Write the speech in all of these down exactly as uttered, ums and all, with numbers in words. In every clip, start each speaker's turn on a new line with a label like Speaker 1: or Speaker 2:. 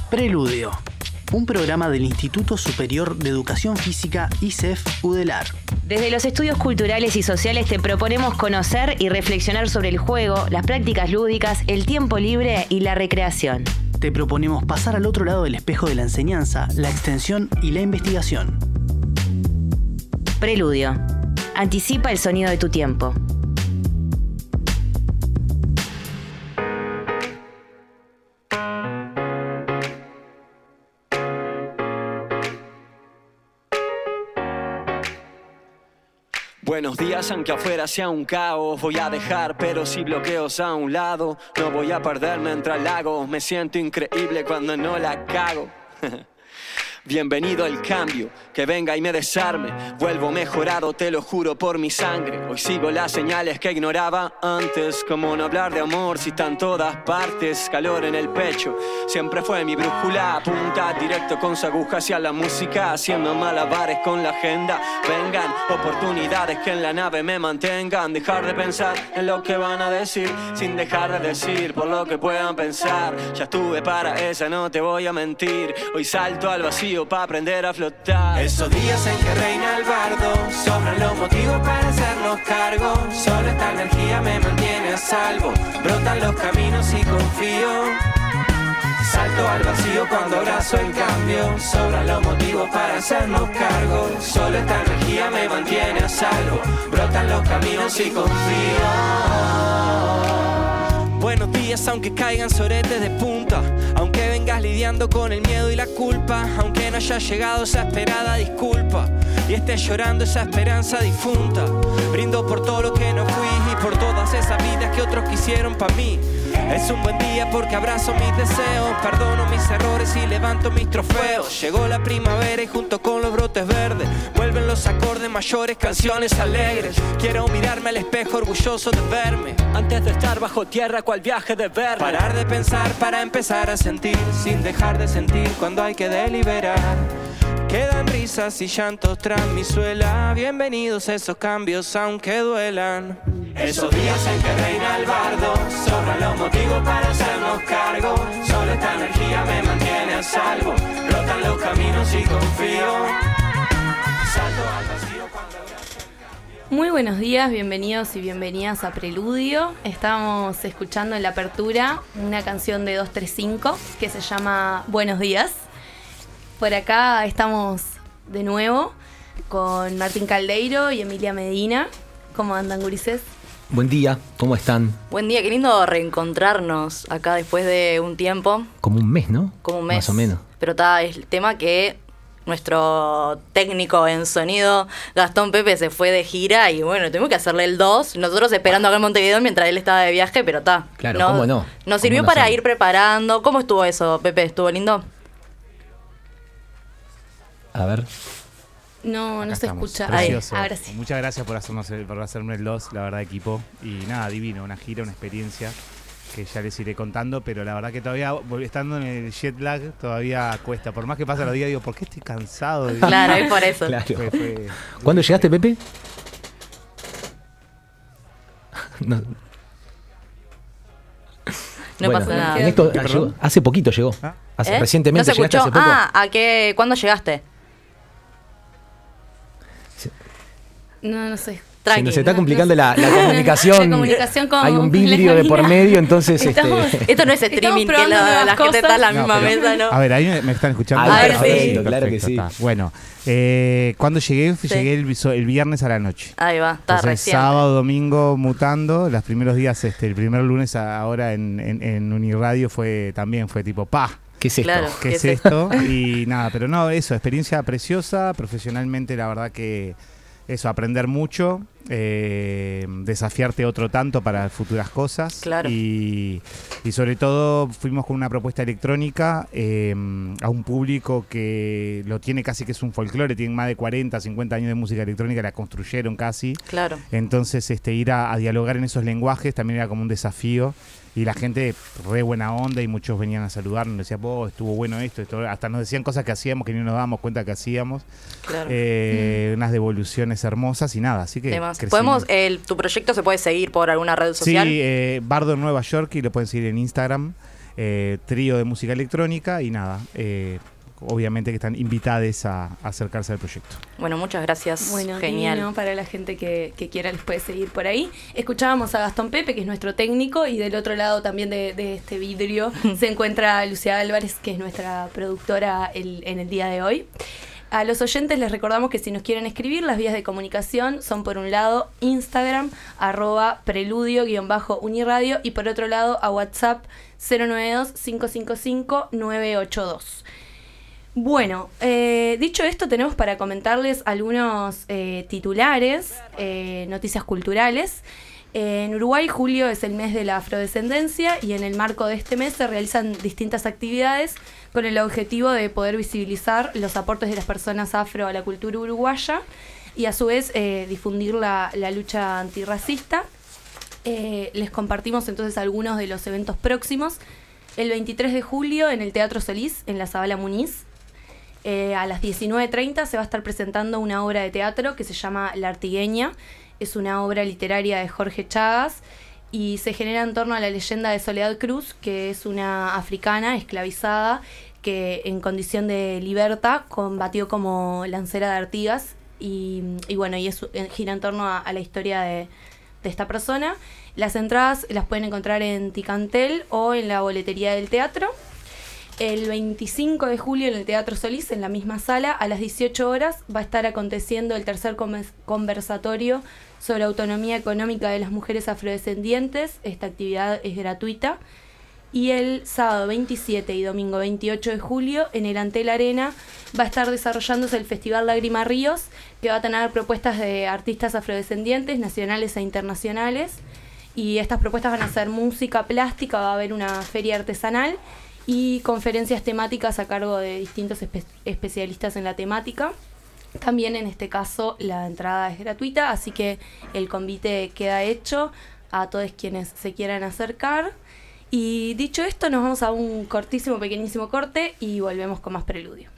Speaker 1: Preludio, un programa del Instituto Superior de Educación Física I S E F UDELAR.
Speaker 2: Desde los estudios culturales y sociales te proponemos conocer y reflexionar sobre el juego, las prácticas lúdicas, el tiempo libre y la recreación.
Speaker 1: Te proponemos pasar al otro lado del espejo de la enseñanza, la extensión y la investigación.
Speaker 2: Preludio. Anticipa el sonido de tu tiempo.
Speaker 3: Buenos días, aunque afuera sea un caos. Voy a dejar, pero si bloqueos a un lado. No voy a perderme entre al lago. Me siento increíble cuando no la cago. Bienvenido al cambio, que venga y me desarme. Vuelvo mejorado, te lo juro por mi sangre. Hoy sigo las señales que ignoraba antes. Como no hablar de amor si está en todas partes. Calor en el pecho, siempre fue mi brújula. Apunta directo con su aguja hacia la música. Haciendo malabares con la agenda. Vengan oportunidades que en la nave me mantengan. Dejar de pensar en lo que van a decir, sin dejar de decir por lo que puedan pensar. Ya estuve para esa, no te voy a mentir. Hoy salto al vacío para aprender a flotar.
Speaker 4: Esos días en que reina el bardo, sobran los motivos para hacernos cargo. Solo esta energía me mantiene a salvo. Brotan los caminos y confío. Salto al vacío cuando abrazo el cambio. Sobran los motivos para hacernos cargo. Solo esta energía me mantiene a salvo. Brotan los caminos y confío. Buenos días aunque caigan soretes de punta. Aunque vengas lidiando con el miedo y la culpa. Aunque no haya llegado esa esperada disculpa y estés llorando esa esperanza difunta. Brindo por todo lo que no fui y por todas esas vidas que otros quisieron para mí. Es un buen día porque abrazo mis deseos. Perdono mis errores y levanto mis trofeos. Llegó la primavera y junto con los brotes verdes vuelven los acordes mayores, canciones alegres. Quiero mirarme al espejo orgulloso de verme
Speaker 3: antes de estar bajo tierra cual viaje de verde.
Speaker 4: Parar de pensar para empezar a sentir, sin dejar de sentir cuando hay que deliberar. Quedan risas y llantos tras mi suela. Bienvenidos esos cambios aunque duelan. Esos días en que reina el bardo, sobran los motivos para hacernos cargo. Solo esta energía me mantiene a salvo. Brotan los caminos y confío. Salto al vacío cuando abrazo el cambio.
Speaker 5: Muy buenos días, bienvenidos y bienvenidas a Preludio. Estamos escuchando en la apertura una canción de dos tres cinco que se llama Buenos días. Por acá estamos de nuevo con Martín Caldeiro y Emilia Medina. ¿Cómo andan, gurises?
Speaker 6: Buen día, ¿cómo están?
Speaker 7: Buen día, qué lindo reencontrarnos acá después de un tiempo.
Speaker 6: Como un mes, ¿no?
Speaker 7: Como un mes.
Speaker 6: Más o menos.
Speaker 7: Pero está, es el tema que nuestro técnico en sonido, Gastón Pepe, se fue de gira y bueno, tuvimos que hacerle el dos. Nosotros esperando acá en Montevideo mientras él estaba de viaje, pero está.
Speaker 6: Claro, no, ¿cómo no?
Speaker 7: Nos sirvió
Speaker 6: no
Speaker 7: para
Speaker 6: son?
Speaker 7: ir preparando. ¿Cómo estuvo eso, Pepe? ¿Estuvo lindo?
Speaker 6: A ver.
Speaker 5: No,
Speaker 8: Acá
Speaker 5: no se
Speaker 8: estamos.
Speaker 5: escucha.
Speaker 8: Precioso.
Speaker 5: Ahí, ahora sí.
Speaker 8: Muchas gracias por, hacernos el- por hacerme el dos, la verdad, equipo. Y nada, divino, una gira, una experiencia que ya les iré contando, pero la verdad que todavía, vol- estando en el jet lag, todavía cuesta. Por más que pasen los días, digo, ¿por qué estoy cansado? Digo,
Speaker 7: Claro, es por eso.
Speaker 6: Claro.
Speaker 8: fue- fue-
Speaker 6: ¿Cuándo llegaste, Pepe? No,
Speaker 7: No
Speaker 6: bueno,
Speaker 7: pasa nada.
Speaker 6: en esto,
Speaker 8: ¿Qué,
Speaker 6: llegó-
Speaker 8: perdón?
Speaker 6: hace poquito llegó.
Speaker 8: ¿Ah?
Speaker 6: Hace,
Speaker 7: ¿Eh?
Speaker 6: Recientemente
Speaker 7: ¿No se
Speaker 6: llegaste
Speaker 7: escuchó?
Speaker 6: hace poco.
Speaker 7: Ah, ¿a qué? ¿Cuándo llegaste?
Speaker 5: No, no sé.
Speaker 6: Se
Speaker 7: Tranqui.
Speaker 6: nos está
Speaker 5: no,
Speaker 6: complicando
Speaker 5: no
Speaker 6: la, la comunicación.
Speaker 5: La comunicación con-
Speaker 6: Hay un
Speaker 5: con
Speaker 6: vidrio
Speaker 5: la
Speaker 6: de por
Speaker 5: Emilia.
Speaker 6: medio, entonces
Speaker 5: Estamos-
Speaker 6: este,
Speaker 7: Esto no es streaming, que
Speaker 5: probando
Speaker 7: lo-
Speaker 5: nuevas
Speaker 7: la gente está en la
Speaker 8: No,
Speaker 7: misma
Speaker 8: pero-
Speaker 7: mesa, ¿no?
Speaker 8: A ver, ahí me, me están escuchando.
Speaker 6: Ah,
Speaker 7: perfecto,
Speaker 8: Perfecto,
Speaker 6: claro que sí.
Speaker 8: está. Bueno, eh, cuando llegué,
Speaker 7: Sí.
Speaker 8: llegué el, el viernes a la noche.
Speaker 7: Ahí va, está
Speaker 8: Entonces,
Speaker 7: recién.
Speaker 8: sábado, domingo mutando. Los primeros días, este, el primer lunes ahora en, en, en Uniradio fue también fue tipo pa.
Speaker 6: ¿qué es esto?
Speaker 7: Claro.
Speaker 8: ¿Qué
Speaker 7: ¿Qué
Speaker 8: es
Speaker 7: es
Speaker 8: esto? Y nada, pero no, eso, experiencia preciosa, profesionalmente la verdad que eso, aprender mucho, eh, desafiarte otro tanto para futuras cosas.
Speaker 7: Claro.
Speaker 8: Y, y sobre todo fuimos con una propuesta electrónica eh, a un público que lo tiene casi que es un folclore, tienen más de cuarenta, cincuenta años de música electrónica, la construyeron casi.
Speaker 7: Claro.
Speaker 8: Entonces este ir a, a dialogar en esos lenguajes también era como un desafío. Y la gente re buena onda y muchos venían a saludarnos, decían, vos, estuvo bueno esto, esto, hasta nos decían cosas que hacíamos que ni nos dábamos cuenta que hacíamos,
Speaker 7: Claro.
Speaker 8: eh, unas devoluciones hermosas y nada, así que
Speaker 7: Demás.
Speaker 8: crecimos.
Speaker 7: ¿Podemos, el, ¿Tu proyecto se puede seguir por alguna red social?
Speaker 8: Sí, eh, Bardo en Nueva York y lo pueden seguir en Instagram. eh, trío de música electrónica y nada, eh, obviamente que están invitadas a, a acercarse al proyecto.
Speaker 7: Bueno, muchas gracias.
Speaker 5: Bueno,
Speaker 7: genial.
Speaker 5: divino, para la gente que, que quiera les puede seguir por ahí. Escuchábamos a Gastón Pepe, que es nuestro técnico, y del otro lado también de, de este vidrio se encuentra Lucía Álvarez, que es nuestra productora el, en el día de hoy. A los oyentes les recordamos que si nos quieren escribir, las vías de comunicación son por un lado Instagram, arroba preludio guión bajo uniradio, y por otro lado a WhatsApp cero nueve dos cinco cinco cinco nueve ocho dos. Bueno, eh, dicho esto, tenemos para comentarles algunos eh, titulares, eh, noticias culturales. Eh, en Uruguay, julio es el mes de la afrodescendencia y en el marco de este mes se realizan distintas actividades con el objetivo de poder visibilizar los aportes de las personas afro a la cultura uruguaya y a su vez eh, difundir la, la lucha antirracista. Eh, les compartimos entonces algunos de los eventos próximos. El veintitrés de julio en el Teatro Solís, en la Zabala Muniz. Eh, a las diecinueve treinta se va a estar presentando una obra de teatro que se llama La Artigueña. Es una obra literaria de Jorge Chagas y se genera en torno a la leyenda de Soledad Cruz, que es una africana esclavizada que en condición de libertad combatió como lancera de Artigas y, y bueno, y eso gira en torno a, a la historia de, de esta persona. Las entradas las pueden encontrar en Ticantel o en la boletería del teatro. El veinticinco de julio en el Teatro Solís, en la misma sala, a las dieciocho horas, va a estar aconteciendo el tercer conversatorio sobre autonomía económica de las mujeres afrodescendientes. Esta actividad es gratuita. Y el sábado veintisiete y domingo veintiocho de julio, en el Antel Arena, va a estar desarrollándose el Festival Lágrima Ríos, que va a tener propuestas de artistas afrodescendientes, nacionales e internacionales. Y estas propuestas van a ser música plástica, va a haber una feria artesanal y conferencias temáticas a cargo de distintos espe- especialistas en la temática. También en este caso la entrada es gratuita, así que el convite queda hecho a todos quienes se quieran acercar. Y dicho esto, nos vamos a un cortísimo, pequeñísimo corte y volvemos con más Preludio.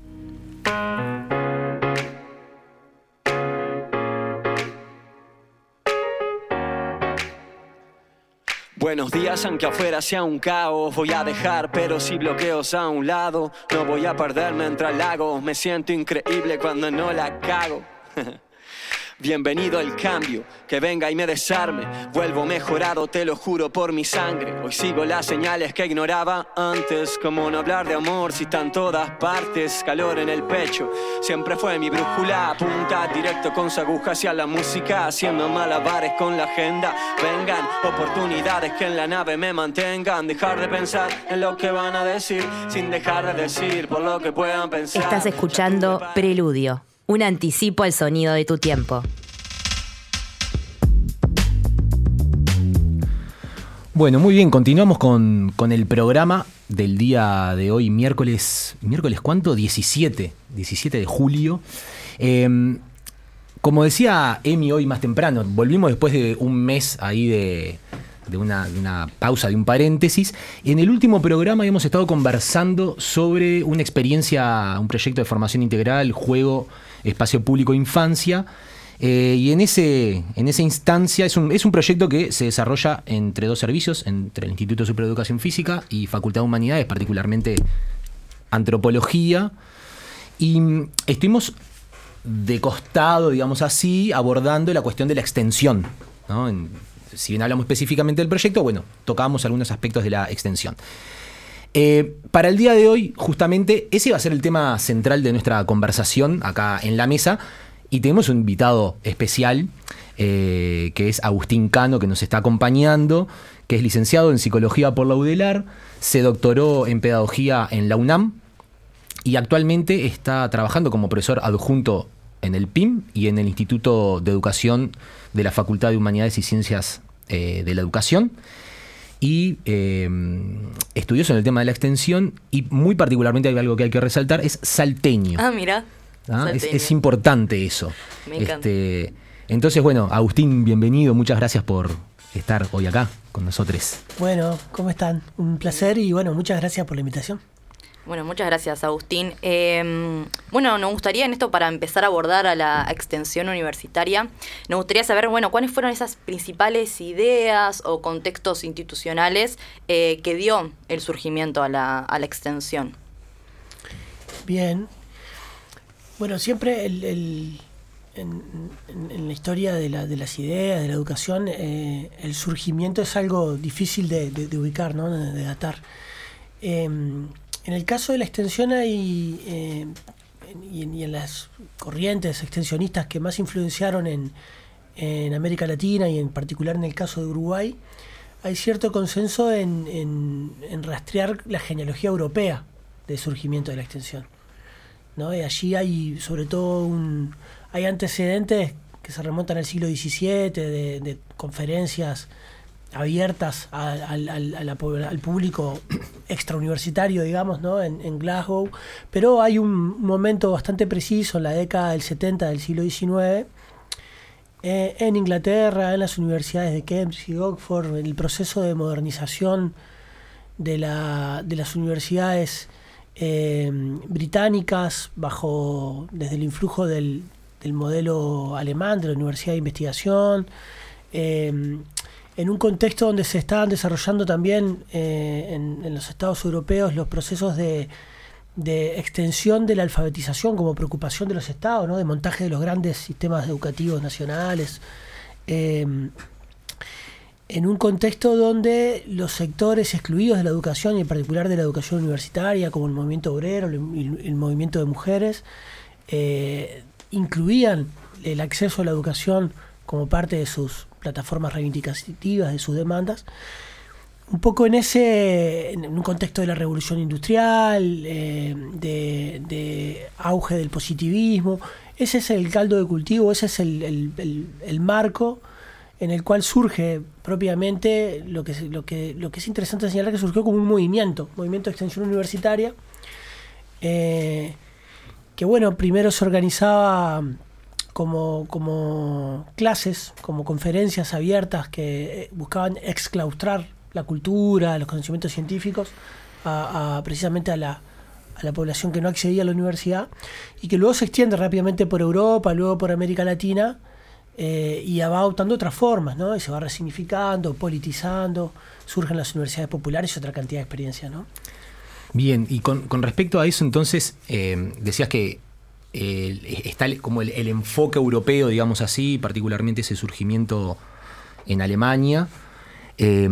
Speaker 3: Buenos días, aunque afuera sea un caos, voy a dejar pero si bloqueos a un lado, no voy a perderme entre lagos, me siento increíble cuando no la cago. Bienvenido al cambio, que venga y me desarme, vuelvo mejorado, te lo juro por mi sangre. Hoy sigo las señales que ignoraba antes, como no hablar de amor si está en todas partes. Calor en el pecho, siempre fue mi brújula, apunta directo con su aguja hacia la música, haciendo malabares con la agenda. Vengan oportunidades que en la nave me mantengan, dejar de pensar en lo que van a decir, sin dejar de decir por lo que puedan pensar.
Speaker 2: Estás escuchando Preludio, un anticipo al sonido de tu tiempo.
Speaker 6: Bueno, muy bien, continuamos con, con el programa del día de hoy, miércoles, ¿miércoles cuánto? diecisiete, diecisiete de julio. Eh, como decía Emi hoy más temprano, volvimos después de un mes ahí de, de, una, de una pausa, de un paréntesis. En el último programa hemos estado conversando sobre una experiencia, un proyecto de formación integral, juego, espacio público, infancia. Eh, y en ese en esa instancia es un, es un proyecto que se desarrolla entre dos servicios, entre el Instituto Superior de Educación Física y Facultad de Humanidades, particularmente Antropología. Y estuvimos de costado, digamos así, abordando la cuestión de la extensión, ¿no? En, si bien hablamos específicamente del proyecto, bueno, tocábamos algunos aspectos de la extensión. Eh, para el día de hoy, justamente, ese va a ser el tema central de nuestra conversación acá en la mesa. Y tenemos un invitado especial, eh, que es Agustín Cano, que nos está acompañando, que es licenciado en Psicología por la UDELAR, se doctoró en Pedagogía en la UNAM y actualmente está trabajando como profesor adjunto en el P I M y en el Instituto de Educación de la Facultad de Humanidades y Ciencias eh, de la Educación. Y eh, estudioso en el tema de la extensión y muy particularmente hay algo que hay que resaltar, es salteño.
Speaker 7: Ah, mira.
Speaker 6: ¿Ah? Es, es importante eso.
Speaker 7: Me encanta.
Speaker 6: Este, entonces, bueno, Agustín, bienvenido. Muchas gracias por estar hoy acá con nosotros.
Speaker 9: Bueno, ¿cómo están? Un placer y bueno, muchas gracias por la invitación.
Speaker 7: Bueno, muchas gracias, Agustín. Eh, bueno, nos gustaría en esto, para empezar a abordar a la extensión universitaria, nos gustaría saber, bueno, cuáles fueron esas principales ideas o contextos institucionales eh, que dio el surgimiento a la, a la extensión.
Speaker 9: Bien. Bueno, siempre el, el, en, en, en la historia de, la, de las ideas, de la educación, eh, el surgimiento es algo difícil de, de, de ubicar, ¿no? De, de datar. Eh, En el caso de la extensión hay, eh, y, en, y en las corrientes extensionistas que más influenciaron en, en América Latina y en particular en el caso de Uruguay, hay cierto consenso en, en, en rastrear la genealogía europea del surgimiento de la extensión, ¿no? Y allí hay sobre todo un, hay antecedentes que se remontan al siglo diecisiete de, de conferencias abiertas al, al, al, a la, al público extrauniversitario, digamos, ¿no? en, en Glasgow, pero hay un momento bastante preciso en la década del setenta del siglo diecinueve, eh, en Inglaterra, en las universidades de Cambridge y Oxford, el proceso de modernización de, la, de las universidades eh, británicas bajo desde el influjo del, del modelo alemán de la Universidad de Investigación, eh, en un contexto donde se estaban desarrollando también eh, en, en los estados europeos los procesos de, de extensión de la alfabetización como preocupación de los estados, ¿no? De montaje de los grandes sistemas educativos nacionales, eh, en un contexto donde los sectores excluidos de la educación y en particular de la educación universitaria, como el movimiento obrero, el, el movimiento de mujeres, eh, incluían el acceso a la educación como parte de sus plataformas reivindicativas, de sus demandas, un poco en ese, en un contexto de la revolución industrial, eh, de, de auge del positivismo. Ese es el caldo de cultivo, ese es el, el, el, el marco en el cual surge propiamente lo que, lo que, lo que es interesante señalar, que surgió como un movimiento, movimiento de extensión universitaria, eh, que bueno, primero se organizaba Como, como clases, como conferencias abiertas que buscaban exclaustrar la cultura, los conocimientos científicos a, a precisamente a la, a la población que no accedía a la universidad, y que luego se extiende rápidamente por Europa, luego por América Latina, eh, y va adoptando otras formas, ¿no? Y se va resignificando, politizando, surgen las universidades populares y otra cantidad de experiencias, ¿no?
Speaker 6: Bien, y con, con respecto a eso entonces, eh, decías que Eh, está el, como el, el enfoque europeo, digamos así, particularmente ese surgimiento en Alemania. Eh,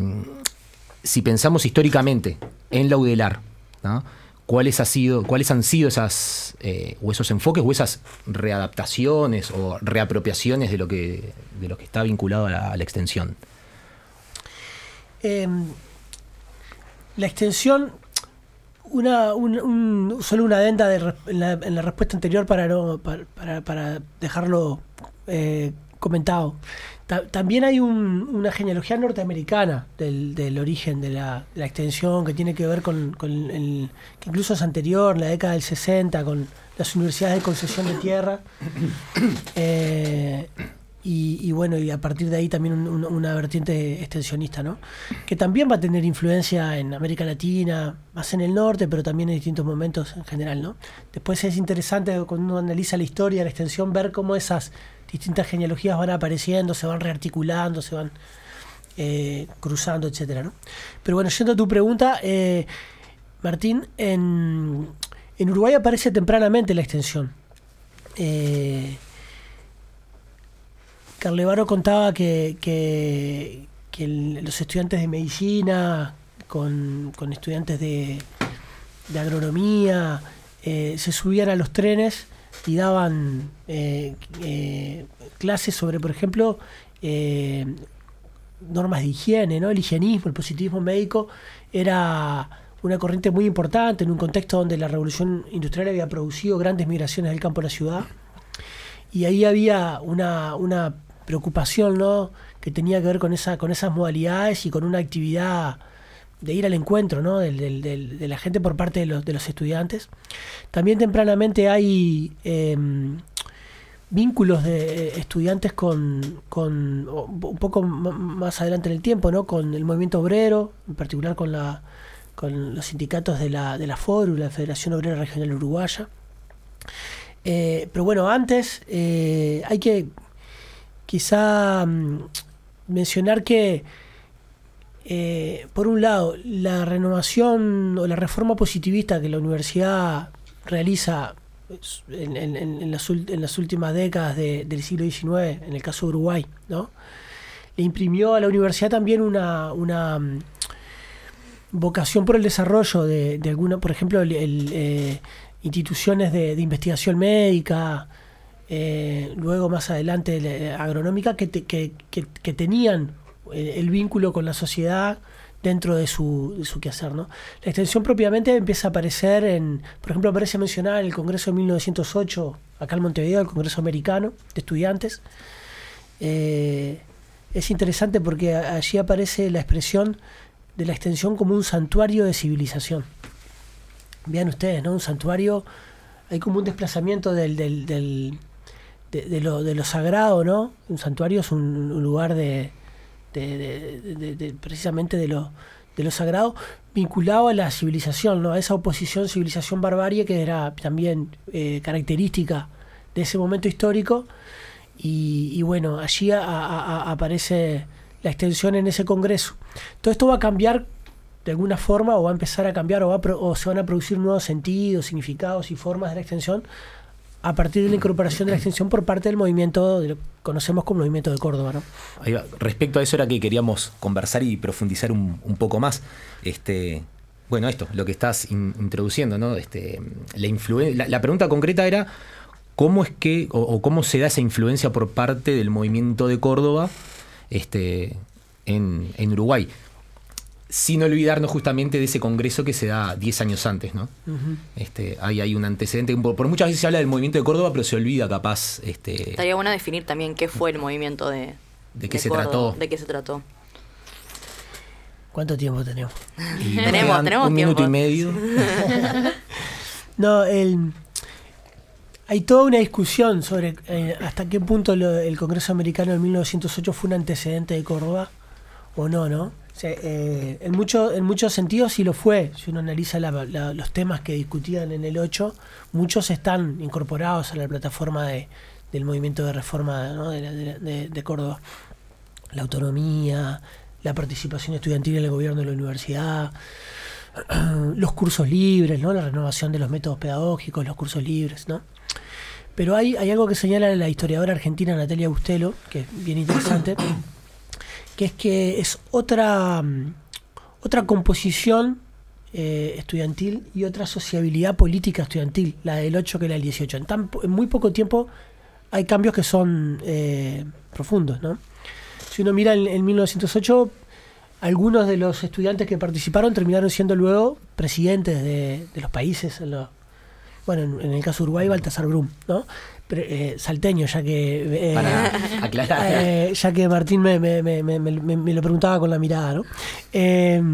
Speaker 6: si pensamos históricamente en la UDELAR, ¿no? ¿Cuáles, ha sido, ¿Cuáles han sido esas eh, o esos enfoques o esas readaptaciones o reapropiaciones de lo que, de lo que está vinculado a la, a la extensión?
Speaker 9: Eh, la extensión... Una, un, un, solo una adenda de, en, la, en la respuesta anterior para no para, para, para dejarlo eh, comentado. Ta, también hay un, una genealogía norteamericana del, del origen de la, de la extensión, que tiene que ver con, con el, que incluso es anterior, la década del sesenta, con las universidades de concesión de tierra. Eh, Y, y bueno, y a partir de ahí también un, un, una vertiente extensionista, ¿no? Que también va a tener influencia en América Latina, más en el norte, pero también en distintos momentos en general, ¿no? Después es interesante cuando uno analiza la historia de la extensión ver cómo esas distintas genealogías van apareciendo, se van rearticulando, se van eh, cruzando, etcétera, ¿no? Pero bueno, yendo a tu pregunta, eh, Martín, en, en Uruguay aparece tempranamente la extensión. Eh, Carlevaro contaba que, que, que el, los estudiantes de medicina con, con estudiantes de, de agronomía eh, se subían a los trenes y daban eh, eh, clases sobre, por ejemplo, eh, normas de higiene, ¿no? El higienismo, el positivismo médico era una corriente muy importante en un contexto donde la revolución industrial había producido grandes migraciones del campo a la ciudad, y ahí había una, una preocupación, ¿no? Que tenía que ver con esa con esas modalidades y con una actividad de ir al encuentro, ¿no? del, del, del, de la gente por parte de los, de los estudiantes. También tempranamente hay eh, vínculos de estudiantes con, con un poco más adelante en el tiempo, ¿no? Con el movimiento obrero, en particular con la con los sindicatos de la, de la FORU, la Federación Obrera Regional Uruguaya. Eh, pero bueno, antes eh, hay que quizá um, mencionar que, eh, por un lado, la renovación o la reforma positivista que la universidad realiza en, en, en, las, en las últimas décadas de, del siglo diecinueve, en el caso de Uruguay, ¿no? Le imprimió a la universidad también una, una um, vocación por el desarrollo de, de alguna, por ejemplo, el, el, eh, instituciones de, de investigación médica, eh, luego más adelante la, agronómica, que, te, que, que, que tenían el, el vínculo con la sociedad dentro de su, de su quehacer, ¿no? La extensión propiamente empieza a aparecer en, por ejemplo, aparece mencionada en el Congreso de mil novecientos ocho, acá en Montevideo, el Congreso Americano de Estudiantes. Eh, es interesante porque allí aparece la expresión de la extensión como un santuario de civilización. Vean ustedes, ¿no? Un santuario, hay como un desplazamiento del, del, del de, de, lo, de lo sagrado, ¿no? Un santuario es un, un lugar de, de, de, de, de, de precisamente de lo, de lo sagrado, vinculado a la civilización, ¿no? A esa oposición civilización-barbarie que era también eh, característica de ese momento histórico. Y, y bueno, allí a, a, a aparece la extensión en ese congreso. Todo esto va a cambiar de alguna forma, o va a empezar a cambiar, o, va a pro, o se van a producir nuevos sentidos, significados y formas de la extensión a partir de la incorporación de la extensión por parte del movimiento, de lo que conocemos como movimiento de Córdoba, ¿no?
Speaker 6: Ahí va. Respecto a eso era que queríamos conversar y profundizar un, un poco más. Este, bueno, esto, lo que estás in, introduciendo, ¿no? Este, la, influen- la, la pregunta concreta era cómo es que, o, o cómo se da esa influencia por parte del movimiento de Córdoba este, en, en Uruguay. Sin olvidarnos justamente de ese congreso que se da diez años antes, ¿no? Uh-huh. Este, hay, hay un antecedente, por, por muchas veces se habla del movimiento de Córdoba, pero se olvida capaz... Este,
Speaker 7: Estaría bueno definir también qué fue el movimiento de
Speaker 6: ¿De qué
Speaker 7: de
Speaker 6: se
Speaker 7: Córdoba,
Speaker 6: trató?
Speaker 7: ¿De qué se trató?
Speaker 9: ¿Cuánto tiempo tenemos?
Speaker 6: Y
Speaker 7: tenemos, tenemos
Speaker 6: un
Speaker 7: tiempo.
Speaker 6: minuto y medio.
Speaker 9: No, el, hay toda una discusión sobre eh, hasta qué punto lo, el Congreso Americano de mil novecientos ocho fue un antecedente de Córdoba o no, ¿no? O sea, eh, en, mucho, en muchos sentidos sí lo fue. Si uno analiza la, la, los temas que discutían en el ocho, muchos están incorporados a la plataforma de, del movimiento de reforma, ¿no? de, de, de, de Córdoba. La autonomía, la participación estudiantil en el gobierno de la universidad, los cursos libres, ¿no? La renovación de los métodos pedagógicos, los cursos libres, ¿no? Pero hay, hay algo que señala la historiadora argentina Natalia Bustelo, que es bien interesante, que es que es otra, otra composición eh, estudiantil y otra sociabilidad política estudiantil, la del ocho que la del dieciocho. En, tan, en muy poco tiempo hay cambios que son eh, profundos, ¿no? Si uno mira en, en mil novecientos ocho, algunos de los estudiantes que participaron terminaron siendo luego presidentes de, de los países, en lo, bueno, en, en el caso de Uruguay, Baltasar Brum, ¿no? Pero, eh, salteño, ya que eh,
Speaker 6: Para aclarar.
Speaker 9: Eh, ya que Martín me, me, me, me, me, me lo preguntaba con la mirada, ¿no? Eh,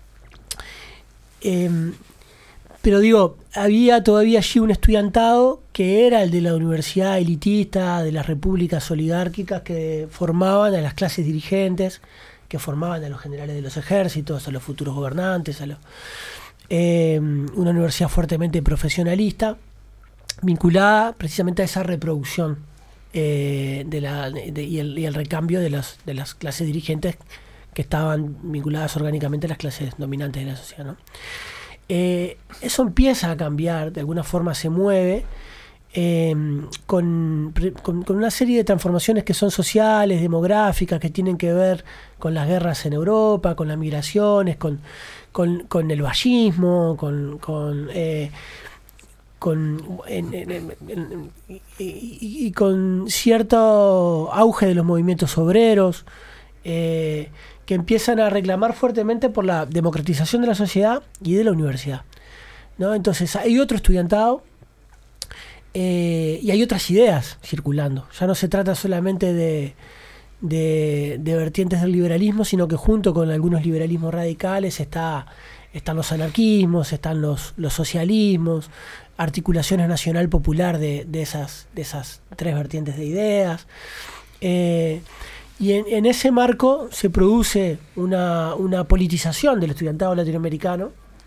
Speaker 9: eh, pero digo, había todavía allí un estudiantado que era el de la universidad elitista, de las repúblicas oligárquicas que formaban a las clases dirigentes, que formaban a los generales de los ejércitos, a los futuros gobernantes, a los, eh, una universidad fuertemente profesionalista, vinculada precisamente a esa reproducción eh, de la, de, y, el, y el recambio de, las, de las clases dirigentes que estaban vinculadas orgánicamente a las clases dominantes de la sociedad, ¿no? Eh, eso empieza a cambiar, de alguna forma se mueve, eh, con, con, con una serie de transformaciones que son sociales, demográficas, que tienen que ver con las guerras en Europa, con las migraciones, con, con, con el vallismo, con... con eh, con en, en, en, en, y, y con cierto auge de los movimientos obreros eh, que empiezan a reclamar fuertemente por la democratización de la sociedad y de la universidad, ¿no? Entonces hay otro estudiantado eh, y hay otras ideas circulando. Ya no se trata solamente de, de, de vertientes del liberalismo, sino que junto con algunos liberalismos radicales está, están los anarquismos, están los, los socialismos, articulaciones nacional popular de, de, esas, de esas tres vertientes de ideas. Eh, y en, en ese marco se produce una, una politización del estudiantado latinoamericano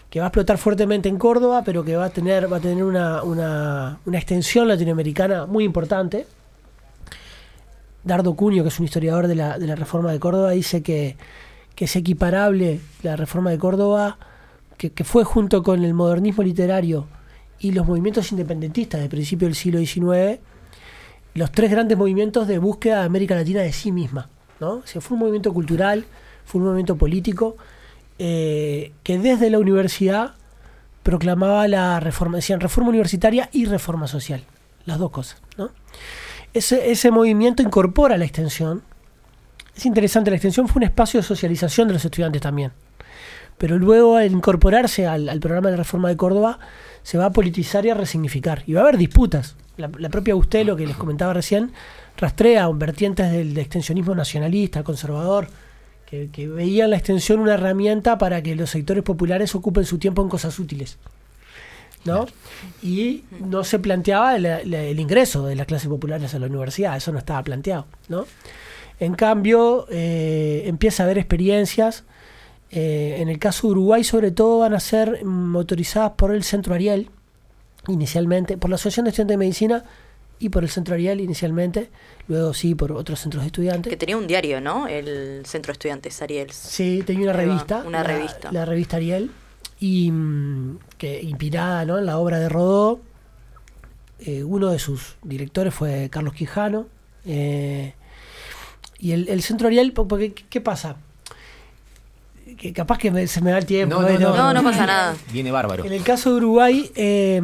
Speaker 9: que va a explotar fuertemente en Córdoba, pero que va a tener, va a tener una, una, una extensión latinoamericana muy importante. Dardo Cunio, que es un historiador de la, de la Reforma de Córdoba, dice que, que es equiparable la Reforma de Córdoba, que, que fue junto con el modernismo literario y los movimientos independentistas de principio del siglo diecinueve, los tres grandes movimientos de búsqueda de América Latina de sí misma, ¿no? O sea, fue un movimiento cultural, fue un movimiento político, eh, que desde la universidad proclamaba la reforma, decían reforma universitaria y reforma social, las dos cosas, ¿no? Ese, ese movimiento incorpora la extensión. Es interesante, la extensión fue un espacio de socialización de los estudiantes también. Pero luego, al incorporarse al, al programa de reforma de Córdoba, se va a politizar y a resignificar. Y va a haber disputas. La, la propia Bustelo, que les comentaba recién, rastrea vertientes del, del extensionismo nacionalista, conservador, que, que veían la extensión una herramienta para que los sectores populares ocupen su tiempo en cosas útiles, ¿no? Y no se planteaba la, la, el ingreso de las clases populares a la universidad, eso no estaba planteado, ¿no? En cambio, eh, empieza a haber experiencias, eh, en el caso de Uruguay sobre todo van a ser motorizadas por el Centro Ariel, inicialmente, por la Asociación de Estudiantes de Medicina y por el Centro Ariel inicialmente, luego sí por otros centros de estudiantes.
Speaker 7: Que tenía un diario, ¿no? El Centro de Estudiantes Ariel.
Speaker 9: Sí, tenía una revista.
Speaker 7: Una
Speaker 9: la,
Speaker 7: revista. La
Speaker 9: revista Ariel. Y que inspirada, ¿no?, en la obra de Rodó. Eh, uno de sus directores fue Carlos Quijano. Eh, y el, el Centro Ariel, porque ¿qué pasa? Que capaz que me, se me da el tiempo.
Speaker 7: No, no, no, no, no pasa nada.
Speaker 6: Viene bárbaro.
Speaker 9: En el caso de Uruguay, eh,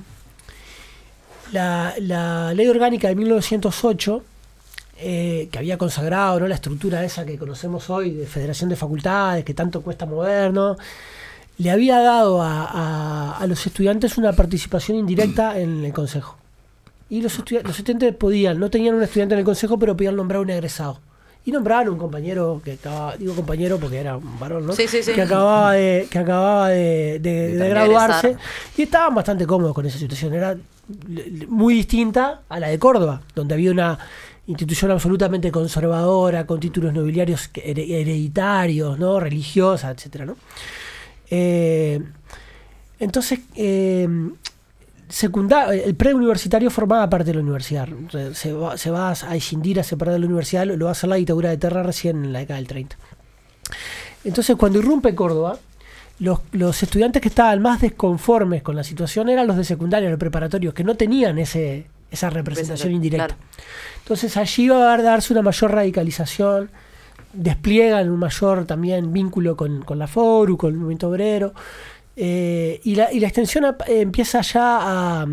Speaker 9: la, la ley orgánica de mil novecientos ocho, eh, que había consagrado, ¿no?, la estructura esa que conocemos hoy de Federación de Facultades, que tanto cuesta mover, ¿no?, le había dado a, a, a los estudiantes una participación indirecta en el consejo. Y los, estu- los estudiantes podían, no tenían un estudiante en el consejo, pero podían nombrar un egresado. Y nombraban un compañero que acababa, digo compañero porque era un varón, ¿no?
Speaker 7: Sí, sí, sí.
Speaker 9: Que acababa de, que acababa de, de, de, de graduarse. Egresar. Y estaban bastante cómodos con esa situación. Era muy distinta a la de Córdoba, donde había una institución absolutamente conservadora, con títulos nobiliarios hereditarios, ¿no?, religiosas, etcétera, ¿no? Eh, entonces, eh, secundar, el preuniversitario formaba parte de la universidad. Se va, se va a escindir, a separar de la universidad, lo, lo va a hacer la dictadura de Terra recién en la década del treinta. Entonces, cuando irrumpe Córdoba, los, los estudiantes que estaban más desconformes con la situación eran los de secundaria, los preparatorios, que no tenían ese, esa representación indirecta. Claro. Entonces, allí va a darse una mayor radicalización, despliegan un mayor también vínculo con, con la FORU, con el movimiento obrero, eh, y, la, y la extensión a, eh, empieza ya a,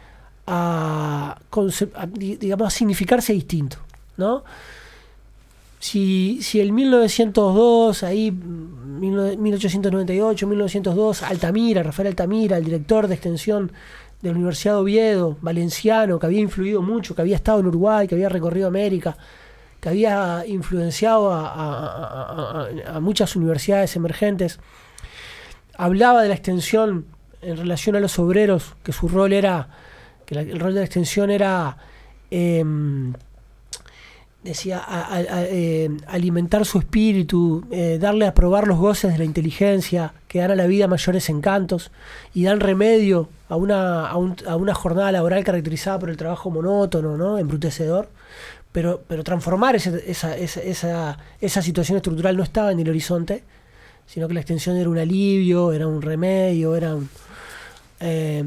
Speaker 9: a, a, digamos, a significarse distinto, ¿no? Si, si el mil novecientos dos, ahí mil ochocientos noventa y ocho, mil novecientos dos, Altamira, Rafael Altamira, el director de extensión de la Universidad de Oviedo, valenciano, que había influido mucho, que había estado en Uruguay, que había recorrido América, que había influenciado a, a, a, a muchas universidades emergentes, hablaba de la extensión en relación a los obreros, que su rol era, que la, el rol de la extensión era, eh, decía, a, a, a, eh, alimentar su espíritu, eh, darle a probar los goces de la inteligencia, que dan a la vida mayores encantos y dan remedio a una, a, un, a una jornada laboral caracterizada por el trabajo monótono, ¿no?, embrutecedor. Pero, pero transformar ese, esa, esa, esa, esa situación estructural no estaba en el horizonte, sino que la extensión era un alivio, era un remedio, era un, eh,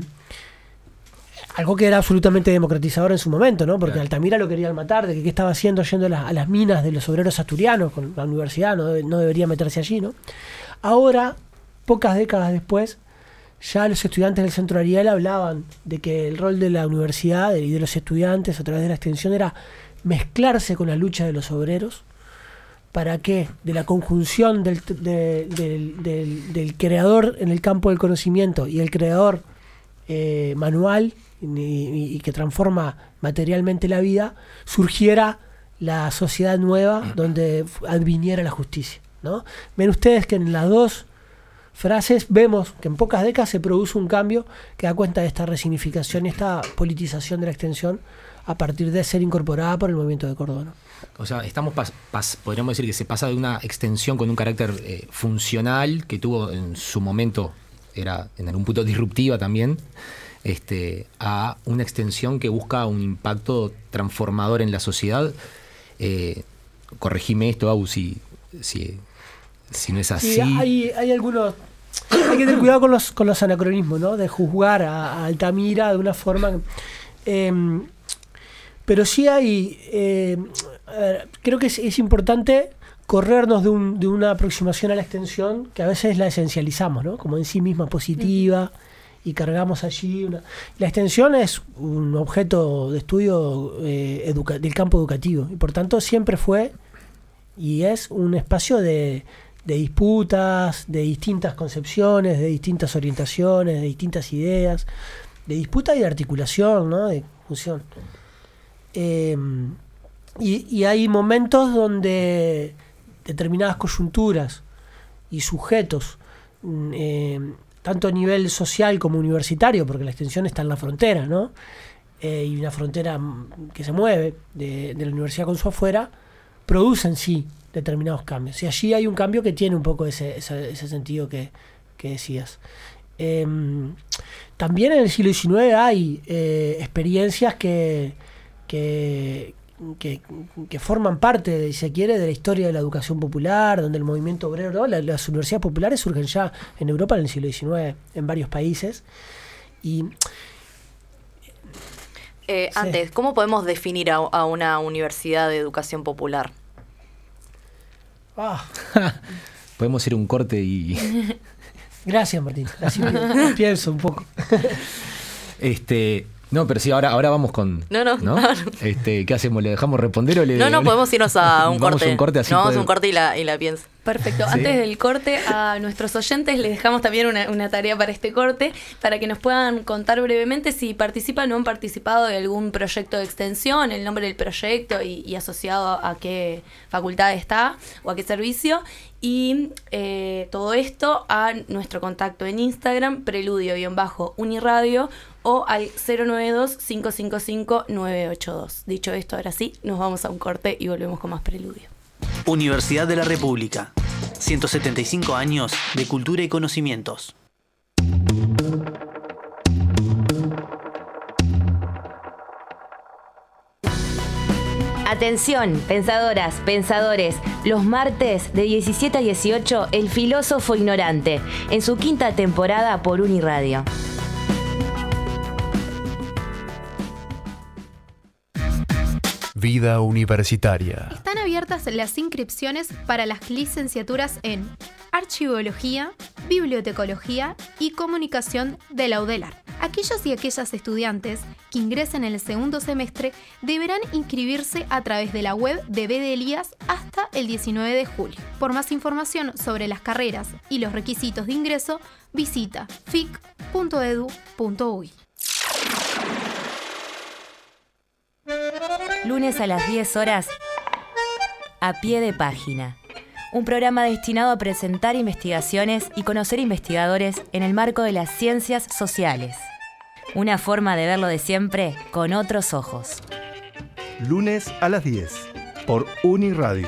Speaker 9: algo que era absolutamente democratizador en su momento, ¿no? Porque claro, Altamira lo querían matar, de que qué estaba haciendo yendo a las, a las minas de los obreros asturianos con la universidad, no, no debería meterse allí, ¿no? Ahora, pocas décadas después, ya los estudiantes del Centro Ariel hablaban de que el rol de la universidad y de los estudiantes a través de la extensión era mezclarse con la lucha de los obreros, para que de la conjunción del, de, del, del, del creador en el campo del conocimiento y el creador eh, manual y, y, y que transforma materialmente la vida, surgiera la sociedad nueva donde adviniera la justicia, ¿no? Ven ustedes que en las dos frases vemos que en pocas décadas se produce un cambio que da cuenta de esta resignificación y esta politización de la extensión a partir de ser incorporada por el movimiento de Córdoba, ¿no?
Speaker 6: O sea, estamos pas, pas, podríamos decir que se pasa de una extensión con un carácter eh, funcional que tuvo en su momento era en algún punto disruptiva también, este, a una extensión que busca un impacto transformador en la sociedad. Eh, corregime esto, Au, si, si, si no es así.
Speaker 9: Sí, hay, hay algunos... Hay que tener cuidado con los, con los anacronismos, ¿no? De juzgar a, a Altamira de una forma... Eh, pero sí hay... Eh, a ver, creo que es, es importante corrernos de, un, de una aproximación a la extensión que a veces la esencializamos, ¿no? Como en sí misma positiva, y cargamos allí una... La extensión es un objeto de estudio eh, educa- del campo educativo, y por tanto siempre fue y es un espacio de, de disputas, de distintas concepciones, de distintas orientaciones, de distintas ideas, de disputa y de articulación, ¿no? De fusión. Eh, y, y hay momentos donde determinadas coyunturas y sujetos, eh, tanto a nivel social como universitario, porque la extensión está en la frontera, ¿no? Eh, y una frontera que se mueve de, de la universidad con su afuera, producen sí determinados cambios. Y allí hay un cambio que tiene un poco ese, ese, ese sentido que, que decías. Eh, también en el siglo diecinueve hay eh, experiencias que, que, que, que forman parte, si se quiere, de la historia de la educación popular, donde el movimiento obrero, ¿no? las, las universidades populares surgen ya en Europa en el siglo diecinueve, en varios países. Y
Speaker 7: eh,
Speaker 9: sí.
Speaker 7: Antes, ¿cómo podemos definir a, a una universidad de educación popular?
Speaker 9: Ah.
Speaker 6: Podemos ir a un corte y...
Speaker 9: Gracias, Martín. Así pienso un poco.
Speaker 6: Este... No, pero sí, ahora, ahora vamos con...
Speaker 7: No, no,
Speaker 6: ¿no?
Speaker 7: no.
Speaker 6: Este, ¿qué hacemos? ¿Le dejamos responder o le...?
Speaker 7: No, no, podemos irnos a un
Speaker 6: vamos
Speaker 7: corte.
Speaker 6: A un corte así
Speaker 7: no, vamos
Speaker 6: puede...
Speaker 7: a un corte y la, y la pienso.
Speaker 5: Perfecto.
Speaker 6: ¿Sí?
Speaker 5: Antes del corte, a nuestros oyentes les dejamos también una, una tarea para este corte, para que nos puedan contar brevemente si participan o han participado de algún proyecto de extensión, el nombre del proyecto y, y asociado a qué facultad está o a qué servicio. Y eh, todo esto a nuestro contacto en Instagram, preludio-uniradio, o al cero nueve dos, cinco cinco cinco, nueve ocho dos. Dicho esto, ahora sí, nos vamos a un corte y volvemos con más Preludio.
Speaker 1: Universidad de la República. ciento setenta y cinco años de cultura y conocimientos.
Speaker 2: Atención, pensadoras, pensadores. Los martes de diecisiete a dieciocho, El Filósofo Ignorante, en su quinta temporada por Uniradio.
Speaker 10: Vida universitaria.
Speaker 11: Están abiertas las inscripciones para las licenciaturas en Archivología, Bibliotecología y Comunicación de la UDELAR. Aquellos y aquellas estudiantes que ingresen en el segundo semestre deberán inscribirse a través de la web de B D Elías hasta el diecinueve de julio. Por más información sobre las carreras y los requisitos de ingreso, visita fic punto edu punto uy.
Speaker 2: Lunes a las diez horas, A Pie de Página. Un programa destinado a presentar investigaciones y conocer investigadores en el marco de las ciencias sociales. Una forma de verlo de siempre con otros ojos.
Speaker 10: Lunes a las diez, por Uniradio.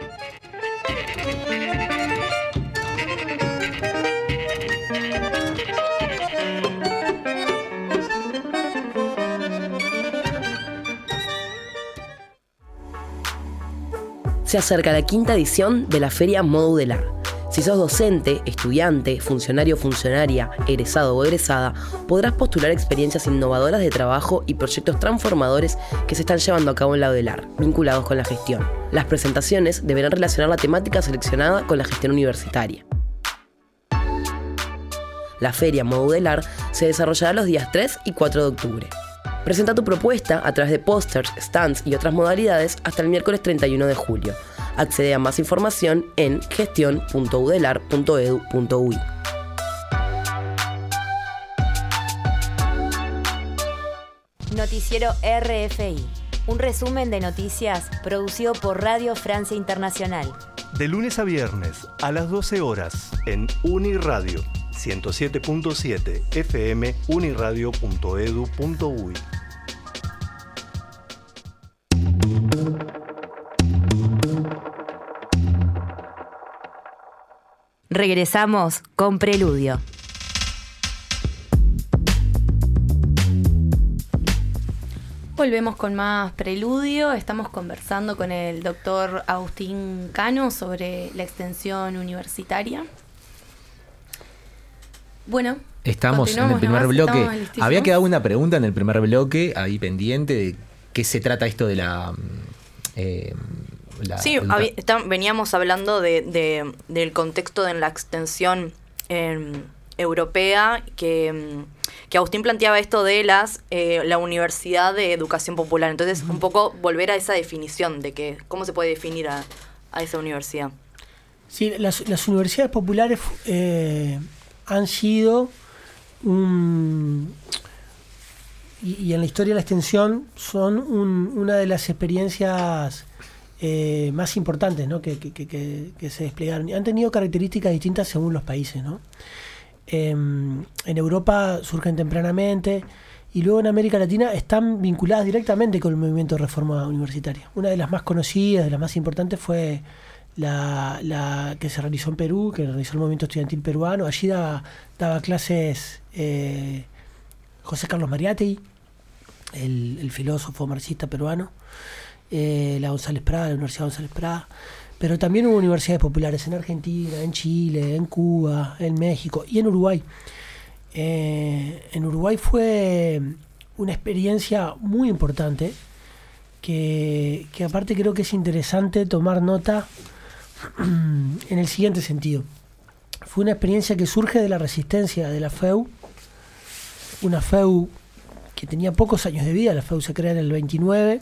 Speaker 12: Se acerca la quinta edición de la Feria Modular. Si sos docente, estudiante, funcionario o funcionaria, egresado o egresada, podrás postular experiencias innovadoras de trabajo y proyectos transformadores que se están llevando a cabo en la UDELAR, vinculados con la gestión. Las presentaciones deberán relacionar la temática seleccionada con la gestión universitaria. La Feria Modular se desarrollará los días tres y cuatro de octubre. Presenta tu propuesta a través de pósters, stands y otras modalidades hasta el miércoles treinta y uno de julio. Accede a más información en gestión punto udelar punto edu punto uy.
Speaker 2: Noticiero R F I. Un resumen de noticias producido por Radio Francia Internacional.
Speaker 10: De lunes a viernes a las doce horas en Uniradio. ciento siete punto siete F M, uniradio punto edu punto uy.
Speaker 2: Regresamos con Preludio.
Speaker 5: volvemos con más Preludio. Estamos conversando con el doctor Agustín Cano sobre la extensión universitaria. Bueno,
Speaker 6: estamos en el primer
Speaker 5: nomás,
Speaker 6: bloque. Había
Speaker 5: listísimos.
Speaker 6: quedado una pregunta en el primer bloque, ahí pendiente, de qué se trata esto de la... Eh, la
Speaker 7: Sí,
Speaker 6: educa-
Speaker 7: habí- está- veníamos hablando de, de- del contexto de la extensión eh, europea, que, mm, que Agustín planteaba esto de las eh, la Universidad de Educación Popular. Entonces, un poco volver a esa definición de que cómo se puede definir a, a esa universidad.
Speaker 9: Sí, las, las universidades populares eh, han sido un... Y, y en la historia de la extensión son un- una de las experiencias eh, más importantes, ¿no? que, que, que, que- que se desplegaron. Y han tenido características distintas según los países, ¿no? Eh, en Europa surgen tempranamente y luego en América Latina están vinculadas directamente con el movimiento de reforma universitaria. Una de las más conocidas, de las más importantes fue la, la que se realizó en Perú, que realizó el movimiento estudiantil peruano. Allí daba, daba clases eh, José Carlos Mariátegui, el, el filósofo marxista peruano, eh, la González Prada, la Universidad González Prada. Pero también hubo universidades populares en Argentina, en Chile, en Cuba, en México y en Uruguay. Eh, en Uruguay fue una experiencia muy importante que, que aparte creo que es interesante tomar nota en el siguiente sentido. Fue una experiencia que surge de la resistencia de la F E U, una F E U que tenía pocos años de vida. La F E U se crea en el veintinueve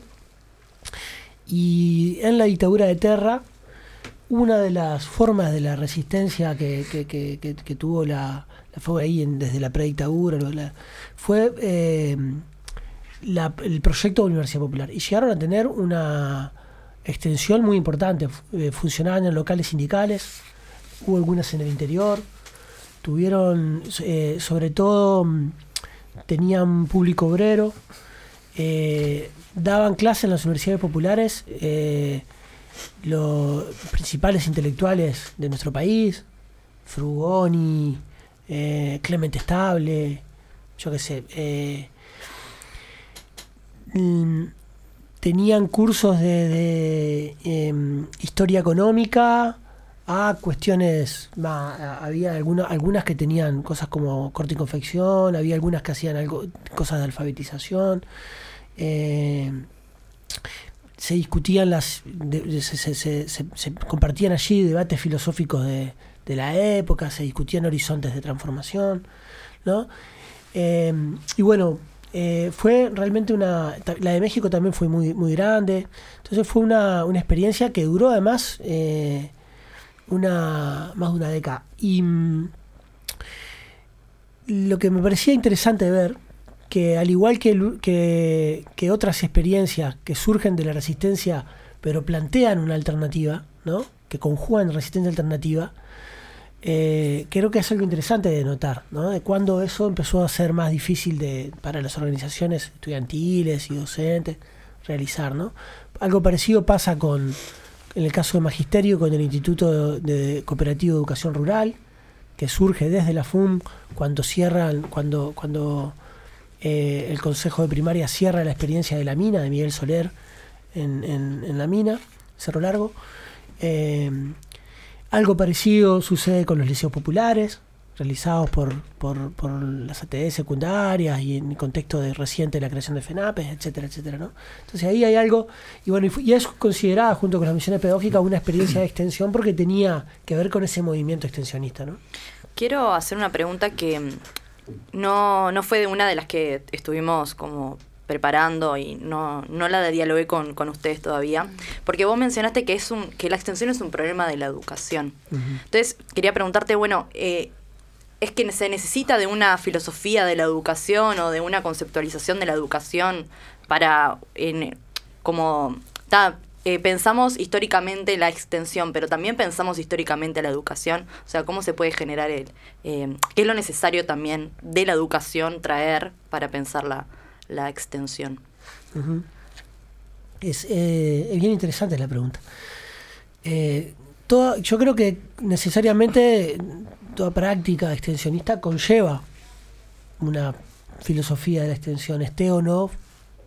Speaker 9: y en la dictadura de Terra una de las formas de la resistencia que, que, que, que, que tuvo la, la F E U ahí en, desde la predictadura la, fue eh, la, el proyecto de Universidad Popular, y llegaron a tener una extensión muy importante. Eh, funcionaban en locales sindicales, hubo algunas en el interior, tuvieron eh, sobre todo tenían público obrero, eh, daban clases en las universidades populares eh, los principales intelectuales de nuestro país, Frugoni, eh, Clemente Estable, yo qué sé, eh, mm, tenían cursos de, de eh, historia económica a cuestiones más, había alguna, algunas que tenían cosas como corte y confección, había algunas que hacían algo, cosas de alfabetización. eh, se discutían las de, de, se, se, se, se, se compartían allí debates filosóficos de, de la época, se discutían horizontes de transformación, ¿no? Eh, y bueno, eh, fue realmente una... La de México también fue muy, muy grande, entonces fue una, una experiencia que duró además eh, una más de una década. Y mm, lo que me parecía interesante ver, que al igual que, que, que otras experiencias que surgen de la resistencia, pero plantean una alternativa, ¿no? Que conjugan resistencia alternativa, eh, creo que es algo interesante de notar, ¿no? De cuando eso empezó a ser más difícil de, para las organizaciones estudiantiles y docentes realizar, ¿no? Algo parecido pasa con, en el caso de Magisterio, con el Instituto de Cooperativo de Educación Rural, que surge desde la F U M cuando cierran, cuando, cuando Eh, el Consejo de Primaria cierra la experiencia de la mina de Miguel Soler en, en, en la mina, Cerro Largo. Eh, algo parecido sucede con los liceos populares, realizados por, por, por las A T D secundarias y en el contexto de reciente de la creación de FENAPES, etcétera, etcétera, ¿no? Entonces ahí hay algo, y bueno, y, fu- y es considerada junto con las misiones pedagógicas una experiencia de extensión porque tenía que ver con ese movimiento extensionista, ¿no?
Speaker 7: Quiero hacer una pregunta que no, no fue de una de las que estuvimos como preparando y no, no la dialogué con, con ustedes todavía, porque vos mencionaste que es un que la extensión es un problema de la educación.
Speaker 9: Uh-huh.
Speaker 7: Entonces, quería preguntarte, bueno, eh, ¿es que se necesita de una filosofía de la educación o de una conceptualización de la educación para, en, como, ta, eh, pensamos históricamente la extensión, pero también pensamos históricamente la educación? O sea, ¿cómo se puede generar el, eh, qué es lo necesario también de la educación traer para pensar la, la extensión?
Speaker 9: Uh-huh. Es, eh, es bien interesante la pregunta. Eh, toda, yo creo que necesariamente toda práctica extensionista conlleva una filosofía de la extensión, esté o no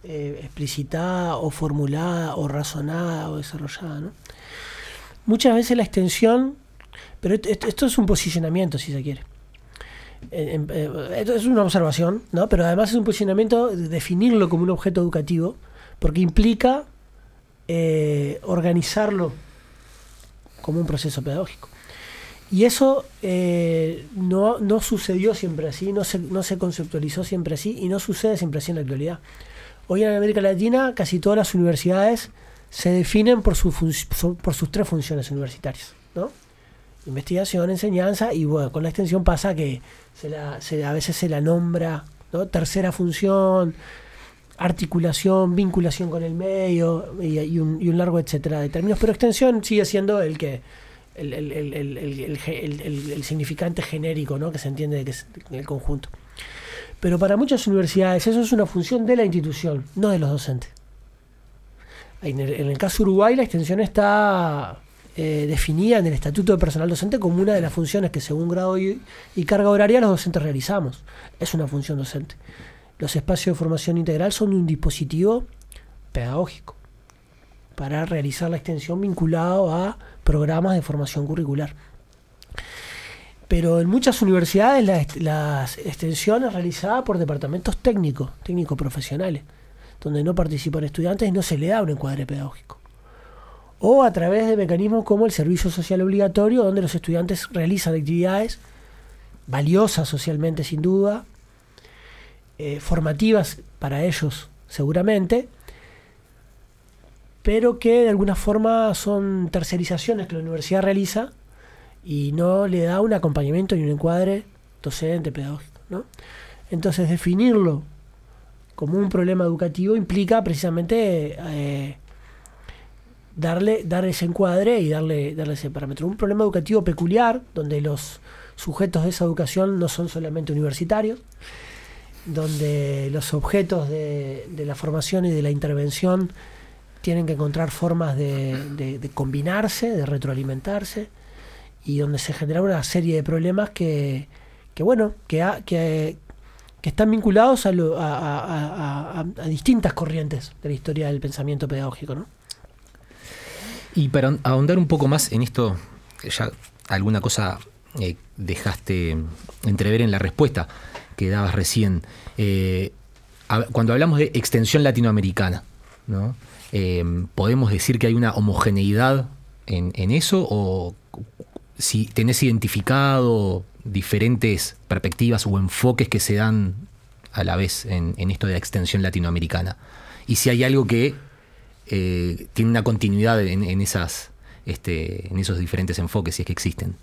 Speaker 9: eh, explicitada o formulada o razonada o desarrollada, ¿no? Muchas veces la extensión, pero esto, esto es un posicionamiento, si se quiere. Eh, eh, esto es una observación, ¿no? Pero además es un posicionamiento de definirlo como un objeto educativo, porque implica eh, organizarlo como un proceso pedagógico. Y eso eh, no, no sucedió siempre así, no se, no se conceptualizó siempre así y no sucede siempre así en la actualidad. Hoy en América Latina casi todas las universidades se definen por, su fun- por sus tres funciones universitarias, ¿no? Investigación, enseñanza y bueno, con la extensión pasa que se la, se, a veces se la nombra, ¿no? Tercera función, articulación, vinculación con el medio y, y, un, y un largo etcétera de términos, pero extensión sigue siendo el que el, el, el, el, el, el, el, el significante genérico, ¿no? Que se entiende de que es el conjunto. Pero para muchas universidades eso es una función de la institución, no de los docentes. En el, en el caso de Uruguay la extensión está eh, definida en el Estatuto de Personal Docente como una de las funciones que según grado y, y carga horaria los docentes realizamos. Es una función docente. Los espacios de formación integral son un dispositivo pedagógico para realizar la extensión vinculado a programas de formación curricular. Pero en muchas universidades la, la extensión es realizada por departamentos técnicos, técnicos profesionales, donde no participan estudiantes y no se le da un encuadre pedagógico. O a través de mecanismos como el servicio social obligatorio, donde los estudiantes realizan actividades valiosas socialmente sin duda, eh, formativas para ellos seguramente, pero que de alguna forma son tercerizaciones que la universidad realiza y no le da un acompañamiento ni un encuadre docente, pedagógico, ¿no? Entonces definirlo como un problema educativo implica precisamente eh, darle, dar ese encuadre y darle, darle ese parámetro. Un problema educativo peculiar, donde los sujetos de esa educación no son solamente universitarios, donde los objetos de, de la formación y de la intervención tienen que encontrar formas de, de, de combinarse, de retroalimentarse, y donde se genera una serie de problemas que, que bueno, que, ha, que, que están vinculados a, lo, a, a, a, a distintas corrientes de la historia del pensamiento pedagógico, ¿no?
Speaker 6: Y para ahondar un poco más en esto, ya alguna cosa eh, dejaste entrever en la respuesta que dabas recién. Eh, a, cuando hablamos de extensión latinoamericana, ¿no? Eh, ¿podemos decir que hay una homogeneidad en, en eso? ¿O si tenés identificado diferentes perspectivas o enfoques que se dan a la vez en, en esto de la extensión latinoamericana? Y si hay algo que eh, tiene una continuidad en, en, esas, este, en esos diferentes enfoques, si es que existen.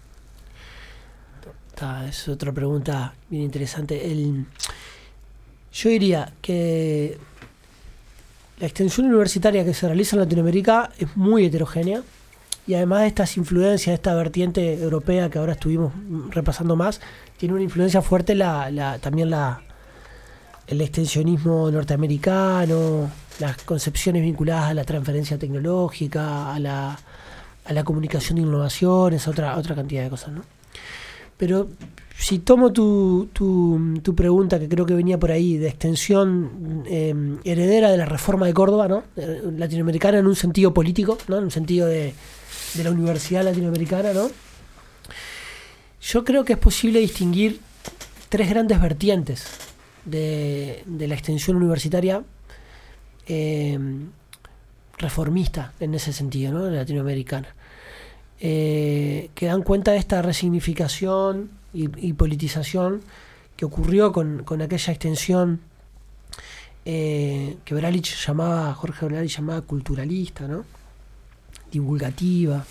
Speaker 9: Ah, es otra pregunta bien interesante. El, yo diría que la extensión universitaria que se realiza en Latinoamérica es muy heterogénea y además de estas influencias, esta vertiente europea que ahora estuvimos repasando más, tiene una influencia fuerte la, la, también la, el extensionismo norteamericano, las concepciones vinculadas a la transferencia tecnológica, a la, a la comunicación de innovaciones, otra, otra cantidad de cosas, ¿no? Pero si tomo tu, tu, tu pregunta, que creo que venía por ahí, de extensión eh, heredera de la reforma de Córdoba, ¿no? Latinoamericana en un sentido político, ¿no? En un sentido de, de la universidad latinoamericana, ¿no? Yo creo que es posible distinguir tres grandes vertientes de, de la extensión universitaria eh, reformista en ese sentido, ¿no? Latinoamericana. Eh, que dan cuenta de esta resignificación y, y politización que ocurrió con, con aquella extensión eh, que Bralich llamaba, Jorge Bralich llamaba culturalista, ¿no? Divulgativa,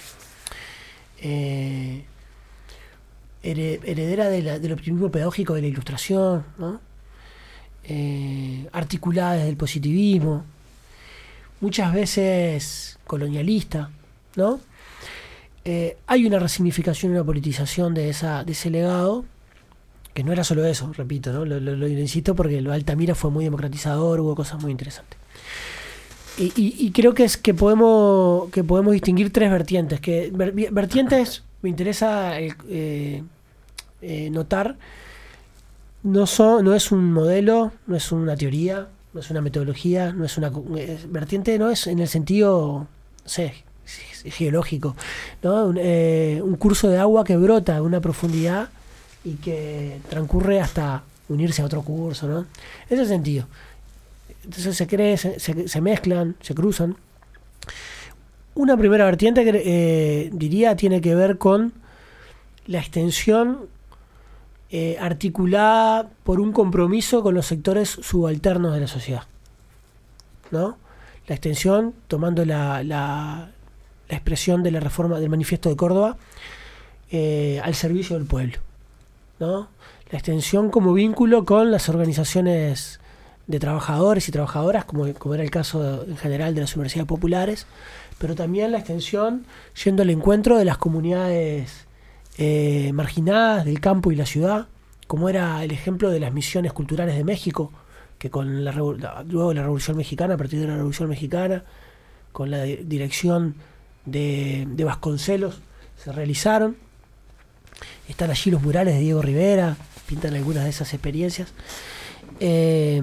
Speaker 9: eh, heredera de la, del optimismo pedagógico de la Ilustración, ¿no? Eh, articulada desde el positivismo, muchas veces colonialista, ¿no? Eh, hay una resignificación y una politización de esa de ese legado, que no era solo eso, repito, ¿no? Lo, lo, lo insisto porque lo de Altamira fue muy democratizador, hubo cosas muy interesantes. Y, y, y creo que es que podemos que podemos distinguir tres vertientes. Que ver, vertientes me interesa eh, eh, notar, no son, no es un modelo, no es una teoría, no es una metodología, no es una es, vertiente, no es en el sentido, no sé, geológico, ¿no? Un, eh, un curso de agua que brota a una profundidad y que transcurre hasta unirse a otro curso, ¿no? En ese sentido. Entonces se cree, se, se, se mezclan, se cruzan. Una primera vertiente que eh, diría tiene que ver con la extensión eh, articulada por un compromiso con los sectores subalternos de la sociedad, ¿no? La extensión, tomando la, la, la expresión de la reforma del Manifiesto de Córdoba, eh, al servicio del pueblo, ¿no? La extensión como vínculo con las organizaciones de trabajadores y trabajadoras, como, como era el caso en general de las universidades populares, pero también la extensión yendo al encuentro de las comunidades eh, marginadas del campo y la ciudad, como era el ejemplo de las misiones culturales de México, que con la, la luego la Revolución Mexicana, a partir de la Revolución Mexicana, con la dirección de, de Vasconcelos, se realizaron. Están allí los murales de Diego Rivera, pintan algunas de esas experiencias. Eh,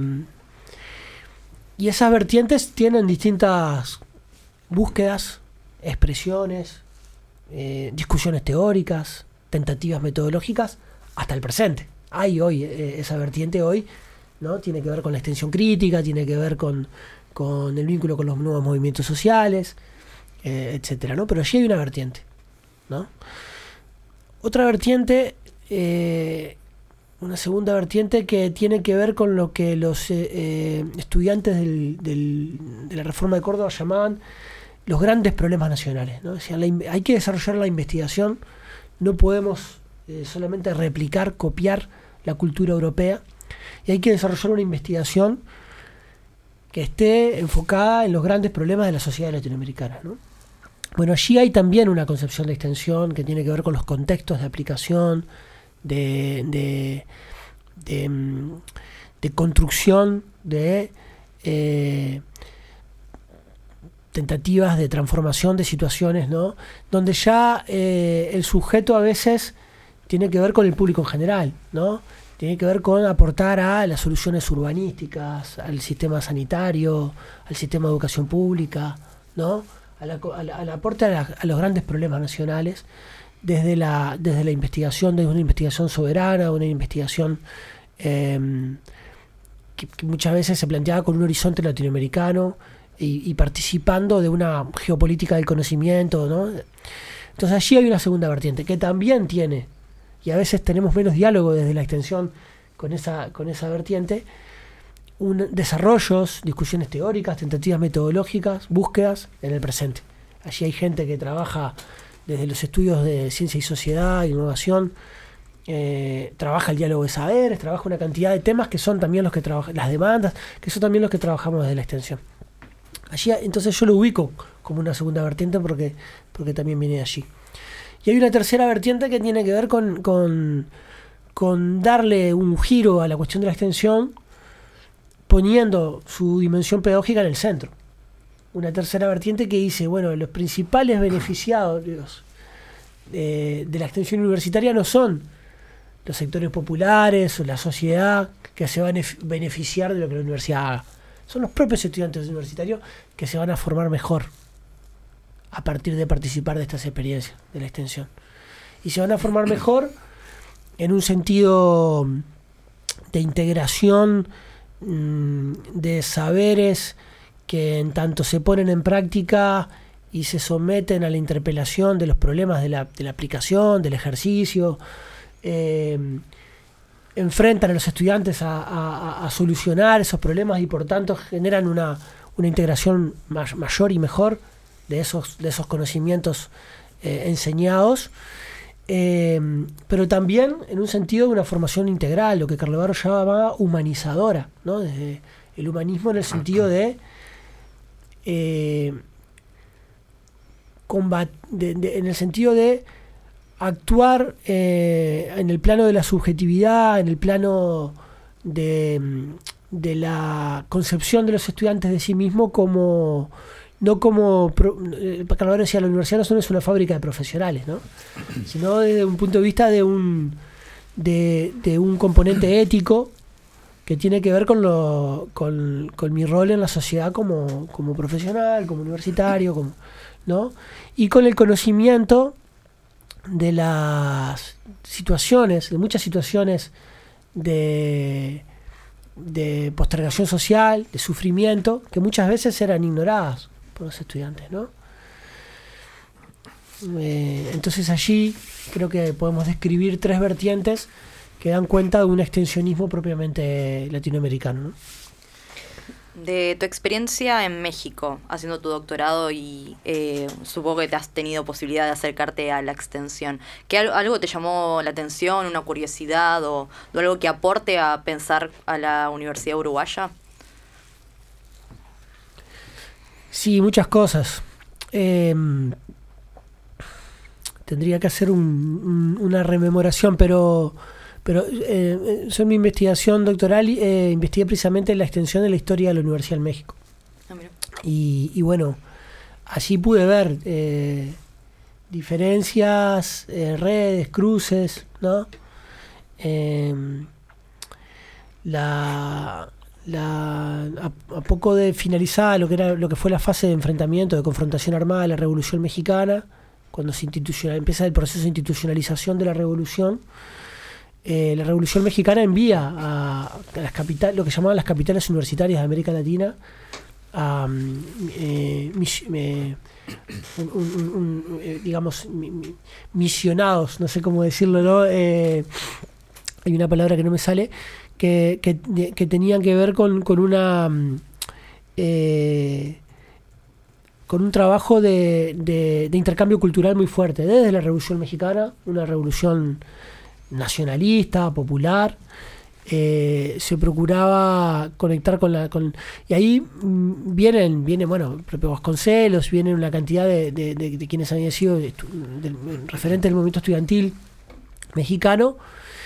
Speaker 9: y esas vertientes tienen distintas búsquedas, expresiones, eh, discusiones teóricas, tentativas metodológicas, hasta el presente. Hay hoy, eh, esa vertiente hoy, ¿no? Tiene que ver con la extensión crítica, tiene que ver con, con el vínculo con los nuevos movimientos sociales, eh, etcétera, ¿no? Pero allí hay una vertiente, ¿no? Otra vertiente, eh, una segunda vertiente que tiene que ver con lo que los eh, eh, estudiantes del, del, de la Reforma de Córdoba llamaban los grandes problemas nacionales, ¿no? Decían, la, hay que desarrollar la investigación, no podemos eh, solamente replicar, copiar la cultura europea, y hay que desarrollar una investigación que esté enfocada en los grandes problemas de la sociedad latinoamericana, ¿no? Bueno, allí hay también una concepción de extensión que tiene que ver con los contextos de aplicación, de, de, de, de construcción, de eh, tentativas de transformación de situaciones, ¿no? Donde ya eh, el sujeto a veces tiene que ver con el público en general, ¿no? Tiene que ver con aportar a las soluciones urbanísticas, al sistema sanitario, al sistema de educación pública, ¿no? Al, al, al aporte a, la, a los grandes problemas nacionales desde la, desde la investigación, desde una investigación soberana, una investigación eh, que, que muchas veces se planteaba con un horizonte latinoamericano y, y participando de una geopolítica del conocimiento, ¿no? Entonces allí hay una segunda vertiente que también tiene, y a veces tenemos menos diálogo desde la extensión con esa, con esa vertiente, un, desarrollos, discusiones teóricas, tentativas metodológicas, búsquedas en el presente. Allí hay gente que trabaja desde los estudios de ciencia y sociedad, innovación, eh, trabaja el diálogo de saberes, trabaja una cantidad de temas que son también los que trabajan, las demandas, que son también los que trabajamos desde la extensión. Allí, entonces yo lo ubico como una segunda vertiente porque, porque también viene de allí. Y hay una tercera vertiente que tiene que ver con, con, con darle un giro a la cuestión de la extensión, poniendo su dimensión pedagógica en el centro. Una tercera vertiente que dice, bueno, los principales beneficiados de, de la extensión universitaria no son los sectores populares o la sociedad que se van a beneficiar de lo que la universidad haga. Son los propios estudiantes universitarios que se van a formar mejor a partir de participar de estas experiencias de la extensión. Y se van a formar mejor en un sentido de integración de saberes que en tanto se ponen en práctica y se someten a la interpelación de los problemas de la, de la aplicación, del ejercicio, eh, enfrentan a los estudiantes a, a, a solucionar esos problemas y por tanto generan una, una integración ma- mayor y mejor de esos, de esos conocimientos eh, enseñados. Eh, pero también en un sentido de una formación integral, lo que Carlevaro llamaba humanizadora, ¿no? Desde el humanismo en el sentido de, eh, combat, de, de en el sentido de actuar eh, en el plano de la subjetividad, en el plano de, de la concepción de los estudiantes de sí mismos como no como, Carlevaro decía, la universidad no solo es una fábrica de profesionales, ¿no? Sino desde un punto de vista de un de, de un componente ético que tiene que ver con, lo, con, con mi rol en la sociedad como, como profesional, como universitario, como, ¿no? Y con el conocimiento de las situaciones, de muchas situaciones de, de postergación social, de sufrimiento, que muchas veces eran ignoradas por los estudiantes, ¿no? Eh, entonces allí creo que podemos describir tres vertientes que dan cuenta de un extensionismo propiamente latinoamericano, ¿no?
Speaker 7: De tu experiencia en México, haciendo tu doctorado y eh, supongo que te has tenido posibilidad de acercarte a la extensión, ¿qué algo, algo te llamó la atención, una curiosidad o, o algo que aporte a pensar a la Universidad Uruguaya?
Speaker 9: Sí, muchas cosas. Eh, tendría que hacer un, un, una rememoración, pero... Pero eh, yo en mi investigación doctoral eh, investigué precisamente la extensión de la historia de la Universidad de México.
Speaker 7: Ah, mira.
Speaker 9: Y, y bueno, allí pude ver eh, diferencias, eh, redes, cruces, ¿no? Eh, la, la, a, a poco de finalizar lo que era lo que fue la fase de enfrentamiento, de confrontación armada de la Revolución Mexicana, cuando se institucional, empieza el proceso de institucionalización de la Revolución. Eh, la Revolución Mexicana envía a, a las capitales, lo que llamaban las capitales universitarias de América Latina, a, eh, mis, eh, un, un, un, eh, digamos, mi, mi, misionados, no sé cómo decirlo, ¿no? Eh, hay una palabra que no me sale, que, que, de, que tenían que ver con, con una... Eh, con un trabajo de, de, de intercambio cultural muy fuerte, desde la Revolución Mexicana, una revolución nacionalista, popular, eh, se procuraba conectar con la... Con, y ahí mmm, vienen, viene, bueno, el propio Vasconcelos, vienen una cantidad de, de, de, de quienes habían sido de, de, de, referentes del movimiento estudiantil mexicano,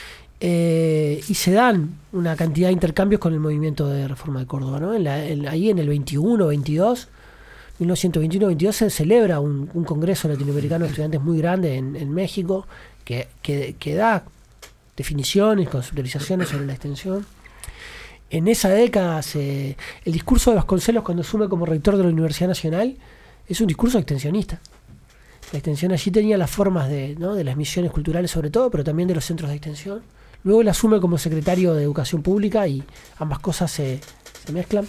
Speaker 9: eh, y se dan una cantidad de intercambios con el movimiento de Reforma de Córdoba, ¿no? En la, en, ahí en el veintiuno, veintidós, mil novecientos veintiuno veintidós se celebra un, un congreso latinoamericano de estudiantes muy grande en, en México, Que, que, que da definiciones, conceptualizaciones sobre la extensión. En esa década, se, el discurso de Vasconcelos cuando asume como rector de la Universidad Nacional es un discurso extensionista. La extensión allí tenía las formas de, ¿no? de las misiones culturales sobre todo, pero también de los centros de extensión. Luego él asume como secretario de Educación Pública y ambas cosas se, se mezclan.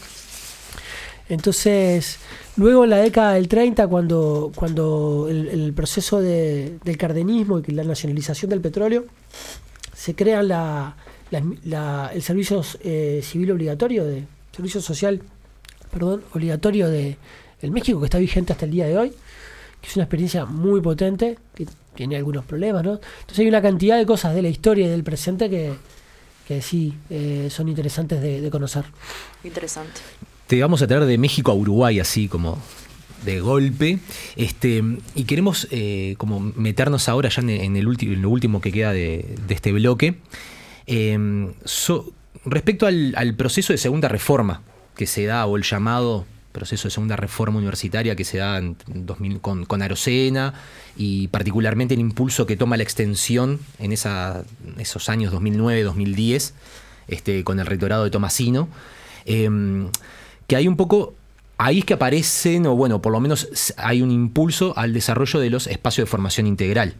Speaker 9: Entonces, luego en la década del treinta, cuando, cuando el, el proceso de, del cardenismo y la nacionalización del petróleo, se crea la, la, la, el servicio eh, civil obligatorio, de servicio social, perdón, obligatorio de el México, que está vigente hasta el día de hoy, que es una experiencia muy potente, que tiene algunos problemas, ¿no? Entonces hay una cantidad de cosas de la historia y del presente que, que sí eh, son interesantes de, de conocer.
Speaker 7: Interesante.
Speaker 6: Te vamos a traer de México a Uruguay, así como de golpe, este, y queremos eh, como meternos ahora ya en, en, el ulti, en lo último que queda de, de este bloque, eh, so, respecto al, al proceso de segunda reforma que se da, o el llamado proceso de segunda reforma universitaria que se da en dos mil, con, con Arocena, y particularmente el impulso que toma la extensión en esa, esos años dos mil nueve dos mil diez, este, con el rectorado de Tomasino. Eh, que hay un poco, ahí es que aparecen, o bueno, por lo menos hay un impulso al desarrollo de los espacios de formación integral.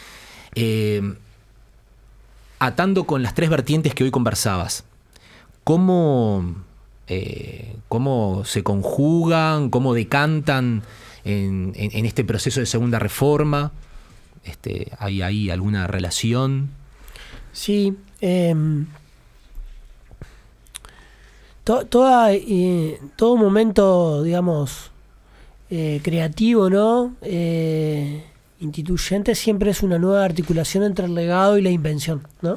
Speaker 6: Eh, atando con las tres vertientes que hoy conversabas, ¿cómo, eh, cómo se conjugan, cómo decantan en, en, en este proceso de segunda reforma? Este, ¿hay ahí alguna relación?
Speaker 9: Sí, eh... To, toda, eh, todo momento, digamos, eh, creativo, ¿no? Eh, instituyente siempre es una nueva articulación entre el legado y la invención, ¿no?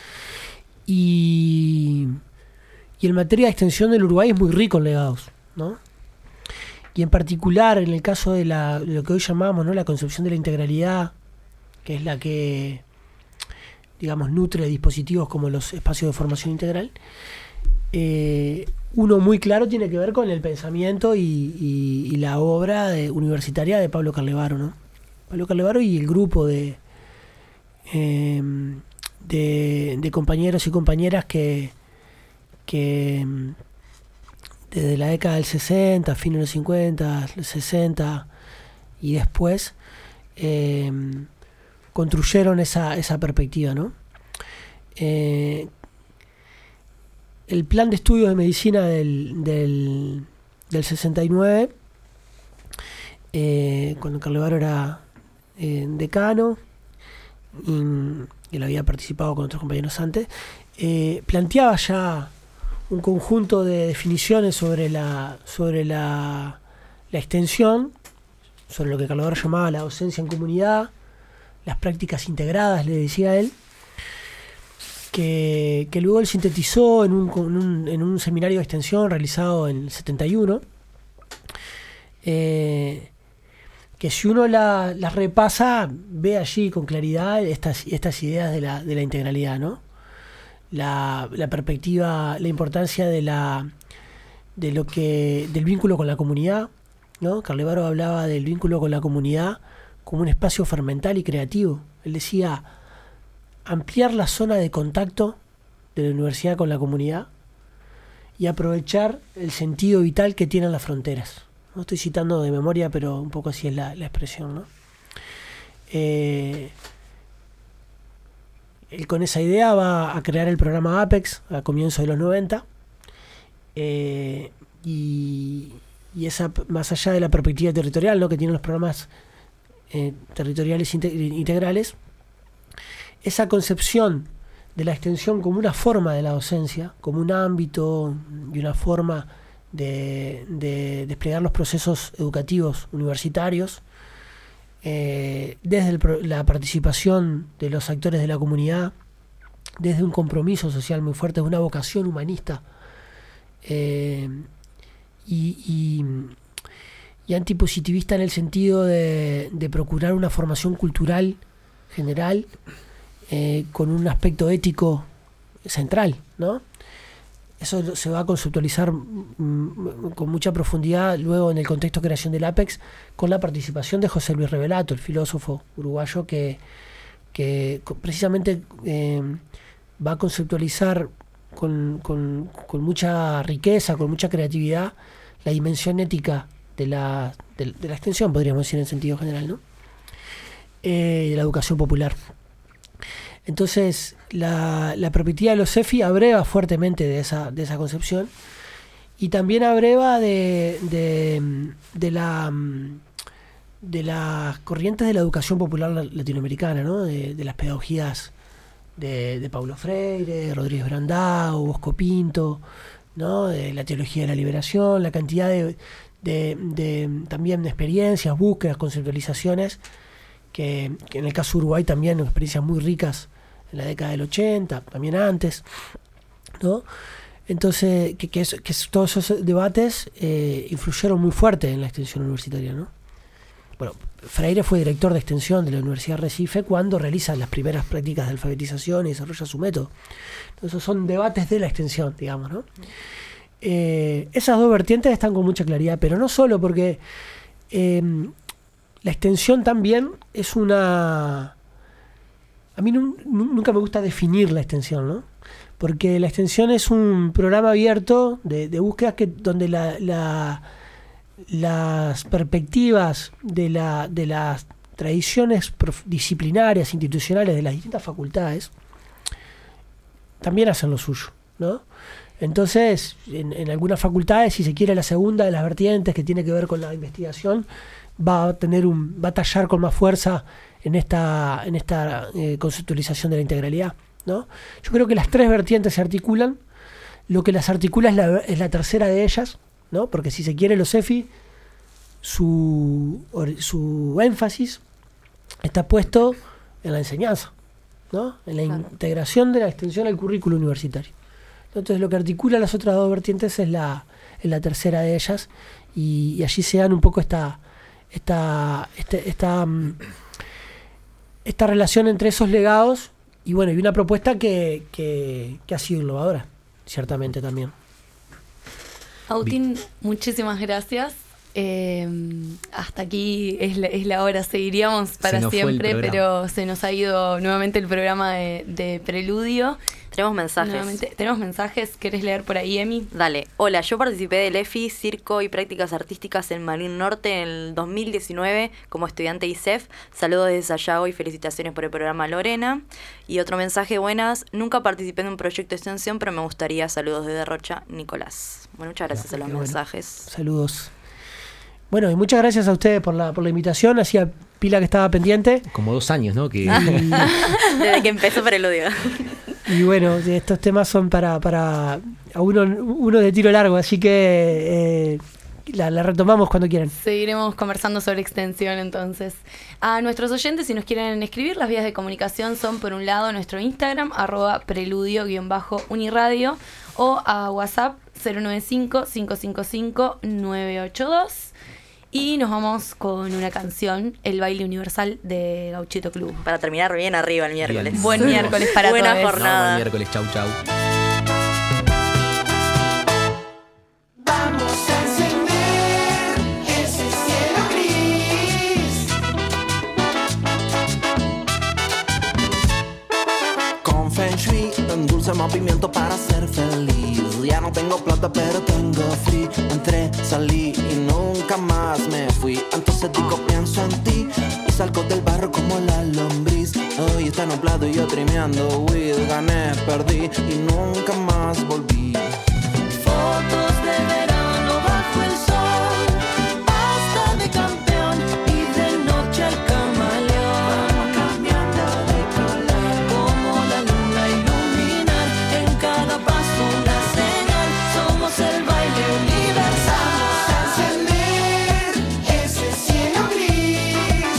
Speaker 9: Y, y en materia de extensión del Uruguay es muy rico en legados, ¿no? Y en particular en el caso de, la, de lo que hoy llamamos, ¿no? La concepción de la integralidad, que es la que, digamos, nutre dispositivos como los espacios de formación integral. Eh, uno muy claro tiene que ver con el pensamiento y, y, y la obra de, universitaria de Pablo Carlevaro, ¿no? Pablo Carlevaro y el grupo de, eh, de, de compañeros y compañeras que, que desde la década del sesenta, fines de los cincuenta, los sesenta y después eh, construyeron esa, esa perspectiva, ¿no? Eh, el plan de estudios de medicina del, del, del sesenta y nueve, eh, cuando Carlevaro era eh, decano y, y él había participado con otros compañeros antes, eh, planteaba ya un conjunto de definiciones sobre la sobre la, la extensión, sobre lo que Carlevaro llamaba la docencia en comunidad, las prácticas integradas, le decía él, que, que luego él sintetizó en un, en, un, en un seminario de extensión realizado en el setenta y uno, eh, que si uno las la repasa, ve allí con claridad estas, estas ideas de la, de la integralidad, ¿no? La, la perspectiva, la importancia de la de lo que del vínculo con la comunidad, ¿no? Carlevaro hablaba del vínculo con la comunidad como un espacio fermental y creativo. Él decía ampliar la zona de contacto de la universidad con la comunidad y aprovechar el sentido vital que tienen las fronteras. No estoy citando de memoria, pero un poco así es la, la expresión, ¿no? Eh, Él con esa idea va a crear el programa APEX a comienzos de los noventa, eh, y, y esa, más allá de la perspectiva territorial, ¿no?, que tienen los programas eh, territoriales integrales, esa concepción de la extensión como una forma de la docencia, como un ámbito y una forma de, de desplegar los procesos educativos universitarios, Eh, desde el, la participación de los actores de la comunidad, desde un compromiso social muy fuerte, una vocación humanista eh, y, y, y antipositivista en el sentido de, de procurar una formación cultural general eh, con un aspecto ético central, ¿no? Eso se va a conceptualizar mm, con mucha profundidad luego en el contexto de creación del APEX, con la participación de José Luis Revelato, el filósofo uruguayo que, que precisamente eh, va a conceptualizar con, con, con mucha riqueza, con mucha creatividad, la dimensión ética de la, de, de la extensión, podríamos decir en sentido general, ¿no? Eh, de la educación popular. Entonces, la, la perspectiva de los CEFI abreva fuertemente de esa, de esa concepción, y también abreva de, de, de, la, de las corrientes de la educación popular latinoamericana, ¿no? de, de las pedagogías de, de Paulo Freire, Rodríguez Brandao, Bosco Pinto, ¿no? De la teología de la liberación, la cantidad de, de, de también de experiencias, búsquedas, conceptualizaciones, que, que en el caso de Uruguay también experiencias muy ricas en la década del ochenta, también antes, ¿no? Entonces, que, que, es, que todos esos debates eh, influyeron muy fuerte en la extensión universitaria, ¿no? Bueno, Freire fue director de extensión de la Universidad de Recife cuando realiza las primeras prácticas de alfabetización y desarrolla su método. Entonces son debates de la extensión, digamos, ¿no? Eh, esas dos vertientes están con mucha claridad, pero no solo porque eh, la extensión también es una... A mí no, nunca me gusta definir la extensión, ¿no? Porque la extensión es un programa abierto de, de búsquedas que, donde la, la, las perspectivas de, la, de las tradiciones disciplinarias, institucionales de las distintas facultades también hacen lo suyo, ¿no? Entonces, en, en algunas facultades, si se quiere, la segunda de las vertientes que tiene que ver con la investigación va a tener un, va a tallar con más fuerza en esta, en esta eh, conceptualización de la integralidad, ¿no? Yo creo que las tres vertientes se articulan. Lo que las articula es la, es la tercera de ellas, ¿no? Porque si se quiere, los CEFI, su, su énfasis está puesto en la enseñanza, ¿no? En la claro. integración de la extensión al currículo universitario. Entonces, lo que articula las otras dos vertientes es la, es la tercera de ellas, y, y allí se dan un poco esta esta esta, esta esta relación entre esos legados y bueno, y una propuesta que, que, que ha sido innovadora, ciertamente también.
Speaker 5: Agustín, muchísimas gracias. Eh, hasta aquí es la, es la hora, seguiríamos para siempre, pero se nos ha ido nuevamente el programa de, de Preludio.
Speaker 7: Tenemos mensajes.
Speaker 5: Nuevamente, tenemos mensajes. ¿Querés leer por ahí, Emi?
Speaker 7: Dale. Hola, yo participé del E F I, Circo y Prácticas Artísticas en Marín Norte en el dos mil diecinueve como estudiante I S E F. Saludos desde Sayago y felicitaciones por el programa, Lorena. Y otro mensaje, buenas. Nunca participé en un proyecto de extensión, pero me gustaría. Saludos desde Rocha, Nicolás. Bueno, muchas gracias a los
Speaker 9: Bueno,
Speaker 7: mensajes.
Speaker 9: Saludos. Bueno, y muchas gracias a ustedes por la, por la invitación. Hacía pila que estaba pendiente.
Speaker 6: Como dos años, ¿no? Que...
Speaker 7: Desde que empezó Preludio.
Speaker 9: Y bueno, estos temas son para, para a uno, uno de tiro largo, así que eh, la, la retomamos cuando quieran.
Speaker 5: Seguiremos conversando sobre extensión entonces. A nuestros oyentes, si nos quieren escribir, las vías de comunicación son por un lado nuestro Instagram, arroba preludio-uniradio, o a WhatsApp cero nueve cinco, cinco cinco cinco, nueve ocho dos. Y nos vamos con una canción, El Baile Universal de Gauchito Club.
Speaker 7: Para terminar bien arriba el miércoles.
Speaker 6: Bien.
Speaker 5: Buen miércoles para todos.
Speaker 7: Buena jornada.
Speaker 6: No, buen miércoles, chau, chau.
Speaker 13: Vamos a encender ese cielo gris. Con Feng Shui, un dulce movimiento para ser feliz. Ya no tengo plata pero tengo free. Entré, salí y nunca más me fui. Entonces digo pienso en ti y salgo del barro como la lombriz. Hoy está nublado y yo trimeando weed. Gané, perdí y nunca más volví. Fotos de verano bajo el sol, pasta de campeón y de noche al camaleón. Cambiando de color como la luna iluminar en cada paso una señal. Somos el baile universal. Vamos a encender ese cielo gris.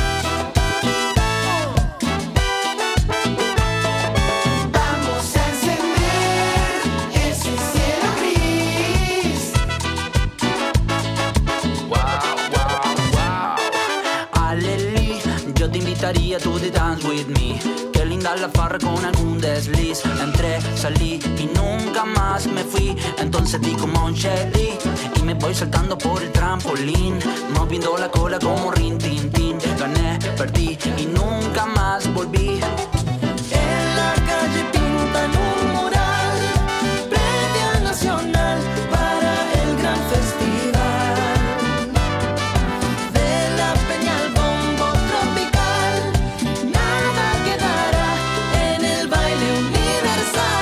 Speaker 13: Vamos a encender ese cielo gris. Wow, wow, wow. Aleli, yo te invitaría tú to dance with me. Qué linda la farra con algún desliz. Entré, salí y nunca más me fui. Entonces di como un Shelly y me voy saltando por el trampolín, moviendo la cola como Rin Tin Tin. Gané, perdí y nunca más volví. En la calle pintan un mural, previa nacional para el gran festival. De la peña al bombo tropical, nada quedará en el baile universal.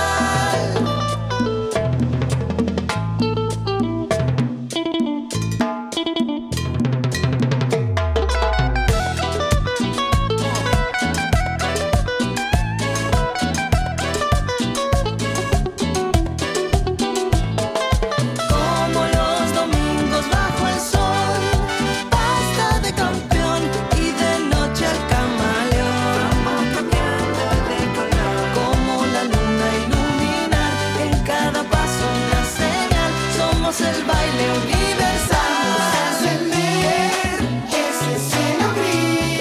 Speaker 13: Como los domingos bajo el sol, pasta de campeón y de noche al camaleón. Cambiando de color como la luna iluminar en cada paso una señal. Somos el baile universal. Vamos a encender ese cielo gris.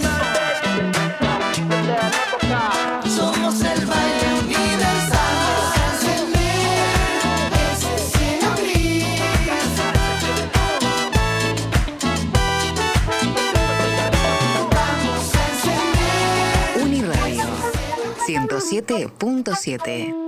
Speaker 13: Somos el baile universal. Vamos a encender ese cielo gris. Vamos a encender
Speaker 14: Uniradio ciento siete punto siete.